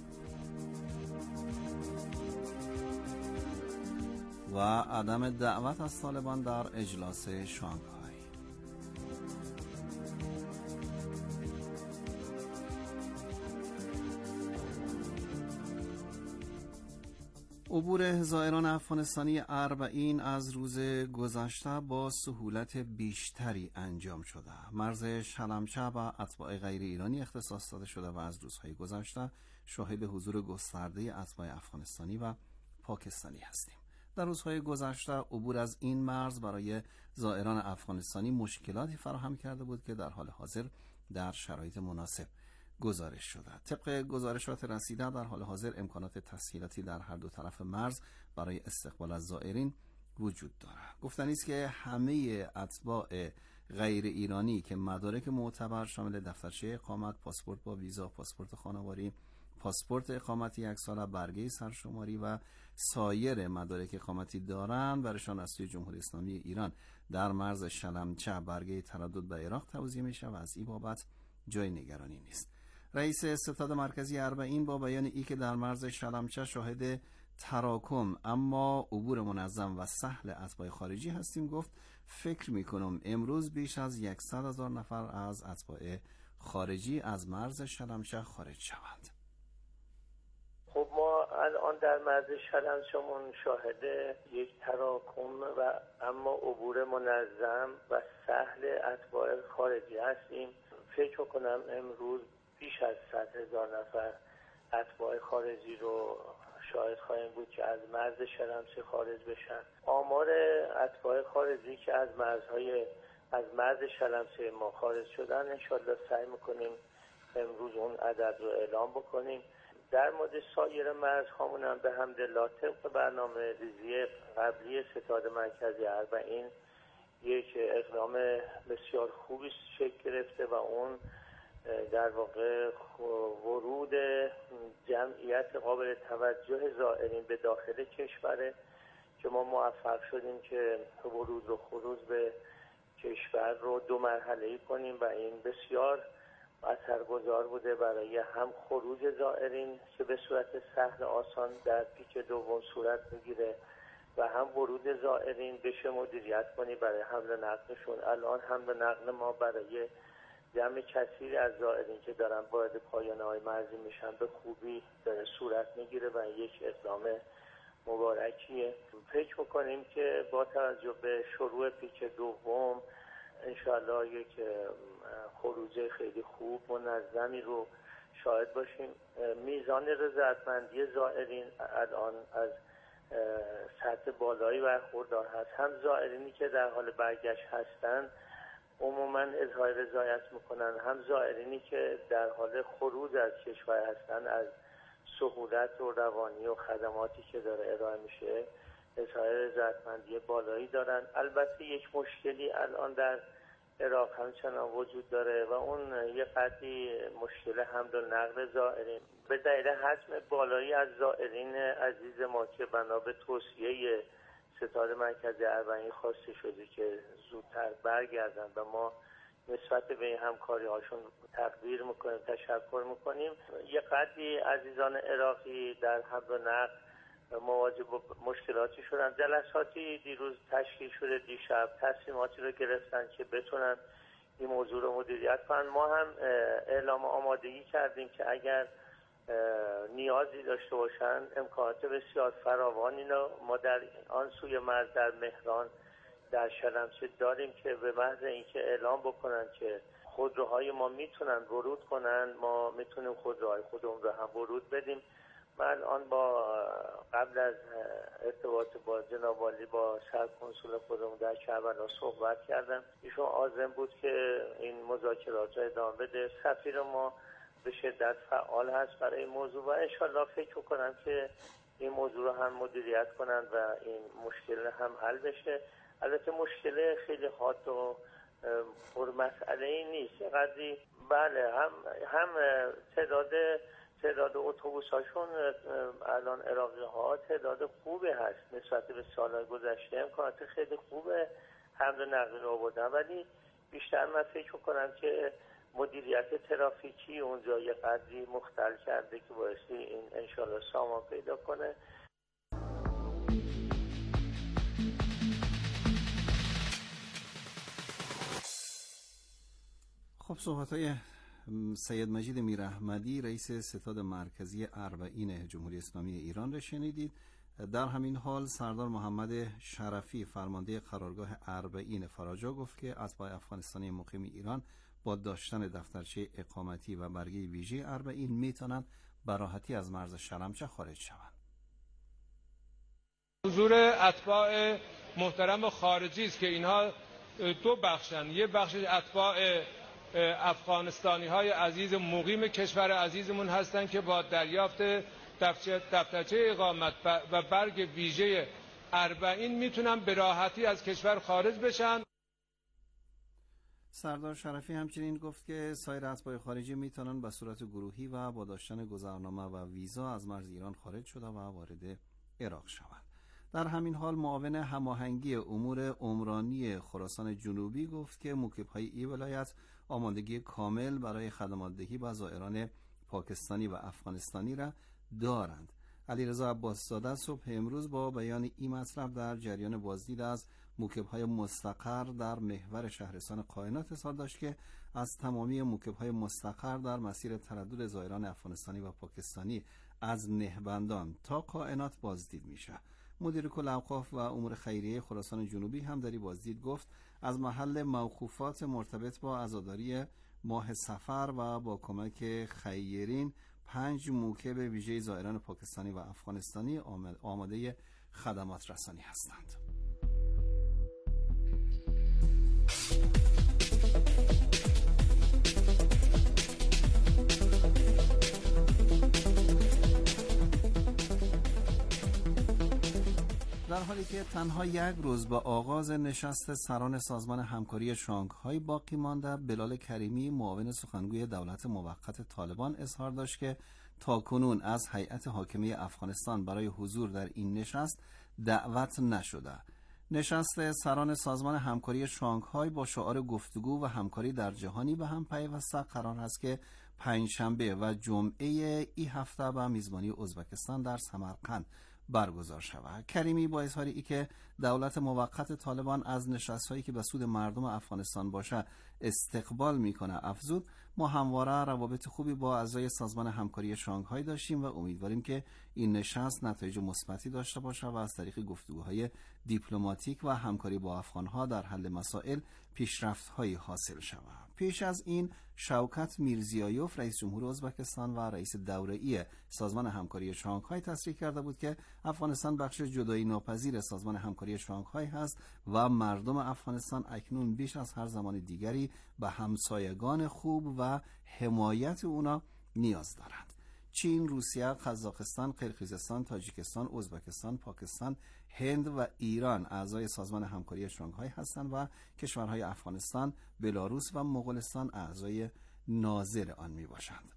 و عدم دعوت از طالبان در اجلاس شانگهای. عبور زائران افغانستانی اربعین از روز گذشته با سهولت بیشتری انجام شده. مرز شلمچه به اتباع غیر ایرانی اختصاص داده شده و از روزهای گذشته شاهد حضور گسترده اتباع افغانستانی و پاکستانی هستیم. در روزهای گذشته عبور از این مرز برای زائران افغانستانی مشکلاتی فراهم کرده بود که در حال حاضر در شرایط مناسب گزارش شده. طبق گزارشات رسیده در حال حاضر امکانات تسهیلاتی در هر دو طرف مرز برای استقبال از زائرین وجود دارد. گفتنی است که همه اتباع غیر ایرانی که مدارک معتبر شامل دفترچه اقامت، پاسپورت با ویزا، پاسپورت خانواری، پاسپورت اقامتی یک ساله، برگه سرشماری و سایر مدارک اقامتی دارند، برشان از سوی جمهوری اسلامی ایران در مرز شلمچه برگه تردد به عراق توزیع میشه و از این بابت جای نگرانی نیست. رئیس ستاد مرکزی اربعین با بیان ای که در مرز شلمچه شاهد تراکم اما عبور منظم و سهل اتباع خارجی هستیم گفت فکر میکنم امروز بیش از صد هزار نفر از اتباع خارجی از مرز شلمچه خارج شوند. خب ما الان در مرز شلمچه‌مون شاهد یک تراکم و اما عبور منظم و سهل اتباع خارجی هستیم. فکر کنم امروز بیش از صد هزار نفر اتباع خارجی رو شاهد خواهیم بود که از مرز شلمچه خارج بشن. آمار اتباع خارجی که از مرزهای از مرز شلمچه ما خارج شدن انشالله سعی میکنیم امروز اون عدد رو اعلام بکنیم. در مورد سایر مرزهامون هم به حمدالله طبق برنامه ریزی قبلی ستاد مرکزی اربعین یک اقدام بسیار خوبی شکل گرفته و اون در واقع ورود جمعیت قابل توجه زائرین به داخل کشوره که ما موفق شدیم که ورود و خروج به کشور رو دو مرحله‌ای کنیم و این بسیار اثرگذار بوده برای هم خروج زائرین که به صورت سهل آسان در پیک دوم صورت میگیره و هم ورود زائرین بشه مدیریت کنی برای حمل و نقلشون. الان حمل و نقل ما برای جمع کثیری از زائرین که دارن وارد پایانه‌های مرزی میشن به خوبی داره صورت میگیره و یک اقدام مبارکیه. فکر میکنیم که با توجه به شروع پیک دوم انشاءالله یک خروج خیلی خوب منظمی رو شاهد باشیم. میزان رضایتمندی زائرین الان از سطح بالایی برخوردار هست. هم زائرینی که در حال برگشت هستند عموما اظهار رضایت میکنن، هم زائرینی که در حال خروج از کشور هستند از سهولت و روانی و خدماتی که داره ارائه میشه اظهار رضایتمندی بالایی دارن. البته یک مشکلی الان در عراق همچنان وجود داره و اون یه قدری مشکل حمل و نقل زائرین به دلیل حجم بالایی از زائرین عزیز ما که بنا به توصیه ستاد مرکزی اربعین خواسته شده که زودتر برگردن و ما نسبت به این همکاری هاشون تقدیر میکنیم، تشکر میکنیم. یه قدری عزیزان عراقی در حمل و نقل مواجه با مشکلاتی شدن. جلساتی دیروز تشکیل شده، دیشب تصمیماتی رو گرفتن که بتونن این موضوع رو مدیریت کنن. ما هم اعلام آمادگی کردیم که اگر نیازی داشته باشن امکانات بسیار فراوانی رو ما در آن سوی مرز در مهران در شلمچه داریم که به محض اینکه اعلام بکنن که خودروهای ما میتونن ورود کنن ما میتونیم خودروهای خودمون رو هم ورود بدیم. من آن با قبل از ارتباط با جناب والی با سرکنسول خودمون در کربلا صحبت کردم. ایشون عازم بود که این مذاکرات رو ادامه بده. سفیر ما به شدت فعال هست برای این موضوع و انشالله فکر کنم که این موضوع رو هم مدیریت کنن و این مشکل هم حل بشه. البته مشکل خیلی حاد و پرمسئله ای نیست. قدری بله هم هم تعداد تعداد اتوبوس هاشون الان عراقی ها تعداد خوبی هست نسبت به سالهای گذشته، امکانات خیلی خوبه حمل و نقل رو آوردن، ولی بیشتر من فکر کنم که مدیریت ترافیکی اونجا یه قدری مختل کرده که بایستی این انشالله سامان پیدا کنه. خب صحبت‌های سید مجید میراحمدی رئیس ستاد مرکزی اربعین جمهوری اسلامی ایران را شنیدید. در همین حال سردار محمد شرفی فرمانده قرارگاه اربعین فراجا گفت که اتباع افغانستانی مقیم ایران با داشتن دفترچه اقامتی و برگه ویژه اربعین میتونند به راحتی از مرز شلمچه خارج شوند. حضور اتباع محترم خارجی است که اینها دو بخشن، یه بخش اتباع افغانستانی های عزیز مقیم کشور عزیزمون هستند که با دریافت دفترچه اقامت و برگ ویژه اربعین میتونن به راحتی از کشور خارج بشن. سردار شرفی همچنین گفت که سایر اتباع خارجی میتونن به صورت گروهی و با داشتن گذرنامه و ویزا از مرز ایران خارج شده و وارد عراق شوند. در همین حال معاون هماهنگی امور عمرانی خراسان جنوبی گفت که موکب‌های این ولایت آمادگی کامل برای خدمات دهی به زائران پاکستانی و افغانستانی را دارند. علیرضا عباسزاده صبح امروز با بیان این مطلب در جریان بازدید از موکب‌های مستقر در محور شهرستان قائنات اظهار داشت که از تمامی موکب‌های مستقر در مسیر تردد زائران افغانستانی و پاکستانی از نهبندان تا قائنات بازدید میشه. مدیر کل اوقاف و امور خیریه خراسان جنوبی هم در بازدید گفت از محل موقوفات مرتبط با عزاداری ماه صفر و با کمک خیرین پنج موکب ویژه زائران پاکستانی و افغانستانی آماده خدمات رسانی هستند. در حالی که تنها یک روز با آغاز نشست سران سازمان همکاری شانگهای باقی مانده، بلال کریمی معاون سخنگوی دولت موقت طالبان اظهار داشت که تاکنون از هیئت حاکمه افغانستان برای حضور در این نشست دعوت نشده. نشست سران سازمان همکاری شانگهای با شعار گفتگو و همکاری در جهانی به هم پیوسته قرار است که پنجشنبه و جمعه این هفته به میزبانی ازبکستان در سمرقند برگزار شود. کریمی با اظهار ای که دولت موقت طالبان از نشست‌هایی که به سود مردم افغانستان باشه استقبال میکنه افزود ما همواره روابط خوبی با اعضای سازمان همکاری شانگهای داشتیم و امیدواریم که این نشست نتایج مثبتی داشته باشه و از طریق گفتگوهای دیپلماتیک و همکاری با افغانها در حل مسائل پیشرفت‌هایی حاصل شود. پیش از این شوکت میرزیایوف رئیس جمهور ازبکستان و رئیس دوره‌ای سازمان همکاری شانگهای تصریح کرده بود که افغانستان بخش جدایی ناپذیر سازمان همکاری شانگهای هست و مردم افغانستان اکنون بیش از هر زمان دیگری به همسایگان خوب و حمایت اونا نیاز دارند. چین، روسیه، قزاقستان، قرقیزستان، تاجیکستان، ازبکستان، پاکستان، هند و ایران اعضای سازمان همکاری شانگهای هستند و کشورهای افغانستان، بلاروس و مغولستان اعضای ناظر آن می باشند.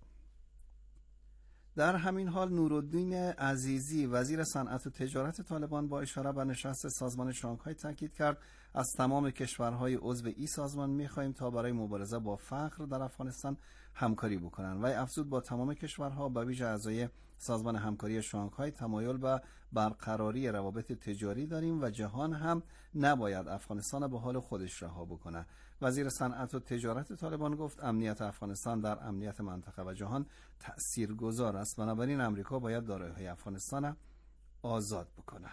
در همین حال نورالدین عزیزی وزیر صنعت و تجارت طالبان با اشاره به نشست سازمان شانگهای تاکید کرد از تمام کشورهای عضو این سازمان می‌خواهیم تا برای مبارزه با فقر در افغانستان همکاری بکنند. وی افزود با تمام کشورها به ویژه اعضای سازمان همکاری شانگهای تمایل به برقراری روابط تجاری داریم و جهان هم نباید افغانستان به حال خودش رها بکنه. وزیر صنعت و تجارت طالبان گفت امنیت افغانستان در امنیت منطقه و جهان تأثیرگذار است، بنابراین امریکا باید دارایی‌های افغانستان آزاد بکنه.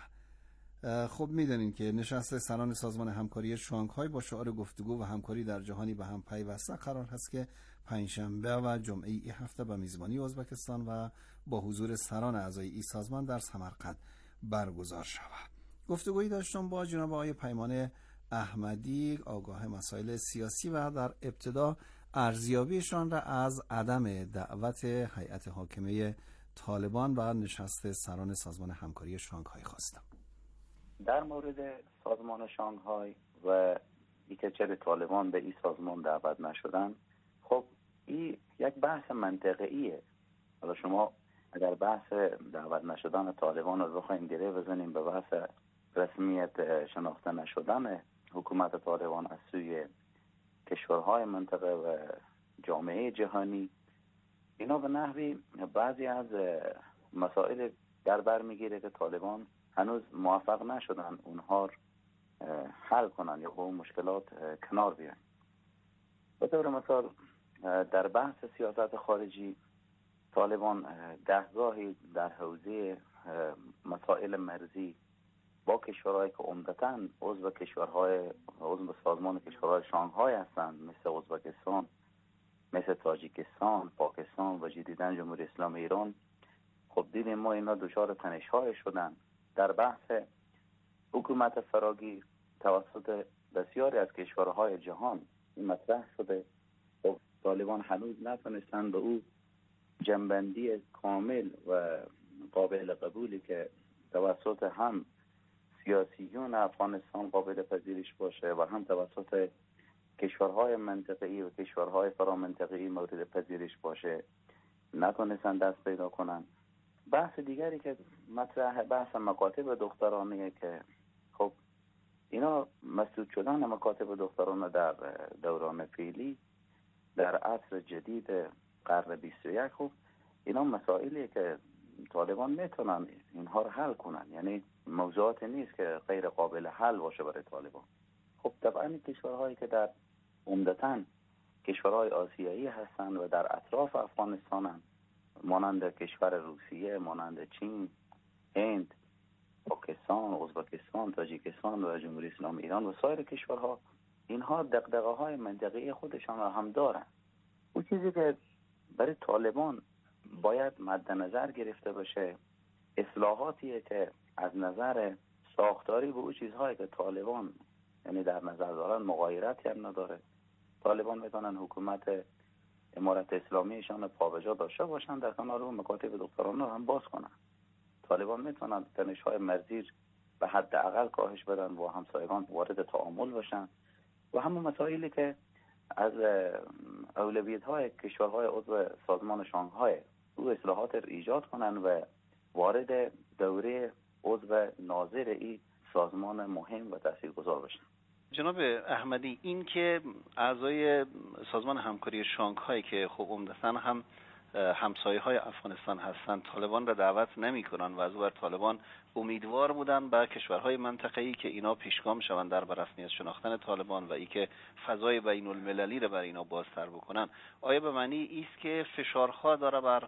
خب میدونین که نشست سران سازمان همکاری شانگهای با شعار گفتگو و همکاری در جهانی به هم پیوسته قرار هست که پنجشنبه و جمعه ای هفته به میزبانی ازبکستان و با حضور سران اعضای این سازمان در سمرقند برگزار شود. گفتگویی داشتم با جناب آقای پیمان احمدی آگاه مسائل سیاسی و در ابتدا ارزیابیشان را از عدم دعوت هیئت حاکمه طالبان و نشست سران سازمان همکاری شانگهای خواستم. در مورد سازمان شانگهای و اینکه چرا طالبان به این سازمان دعوت نشدن، خب این یک بحث منطقیه. حالا شما اگر بحث دعوت نشدن طالبان رو بخوایم گره بزنیم به بحث رسمیت شناخته نشدن حکومت طالبان از سوی کشورهای منطقه و جامعه جهانی، اینا به نحوی بعضی از مسائل در بر میگیره که طالبان هنوز موفق نشدن اونها حل کنن یا با اون مشکلات کنار بیان. به طور مثال در بحث سیاست خارجی طالبان دهگاهی در حوزه مسائل مرزی با کشورهایی که عمدتاً عضو کشورهای عضو سازمان کشورهای شانگهای هستند مثل ازبکستان، مثل تاجیکستان، پاکستان و جدیداً جمهوری اسلامی ایران، خب دیدیم ما اینا دچار تنش‌های شدن. در بحث حکومت فراگیر توسط بسیاری از کشورهای جهان مطرح شده. خب طالبان هنوز نتونستن به او جنبندی کامل و قابل قبولی که توسط هم سیاسیون افغانستان قابل پذیرش باشه و هم توسط کشورهای منطقه‌ای و کشورهای فرامنطقه‌ای مورد پذیرش باشه نتونستن دست پیدا کنن. بحث دیگری که مطرح بحث مکاتب دخترانه که خب اینا مسدود شدن مکاتب دخترانه در دوران فعلی در عصر جدید قرن بیست و یک، خب اینا مسائلی که طالبان میتونن اینها رو حل کنن، یعنی موضوعات نیست که غیر قابل حل باشه برای طالبان. خب طبعا کشورهایی که در عمدتاً کشورهای آسیایی هستند و در اطراف افغانستان هم، مانند کشور روسیه، مانند چین، هند، پاکستان، ازبکستان، تاجیکستان و جمهوری اسلامی ایران و سایر کشورها، اینها دغدغه‌های منطقی خودشان را هم دارند. اون چیزی که برای طالبان باید مد نظر گرفته بشه اصلاحاتیه که از نظر ساختاری به اون چیزهایی که طالبان یعنی در نظر دارن مغایرتی هم نداره. طالبان میتونن حکومت امارت اسلامیشان پابجا داشته باشن، در کنار اون مکاتب دخترانه رو هم باز کنن. طالبان میتونن تنش‌های مرزی به حد اقل کاهش بدن و همسایگان وارد تعامل باشن و همون مسائلی که از اولویت‌های کشورهای عضو سازمان شانگهای او اصلاحات رو ایجاد کنن و وارد دوره عضو ناظر این سازمان مهم و تاثیرگذار بشن. جناب احمدی، این که اعضای سازمان همکاری شانگهای که خب عمدتاً هم همسایه های افغانستان هستند طالبان را دعوت نمی کنند و از او بر طالبان امیدوار بودند به کشورهای منطقه‌ای که اینا پیشگام شوند در بر رسمیت شناختن طالبان و ای که فضای بین المللی را بر اینا بازتر بکنن. آیا به معنی است که فشارها داره بر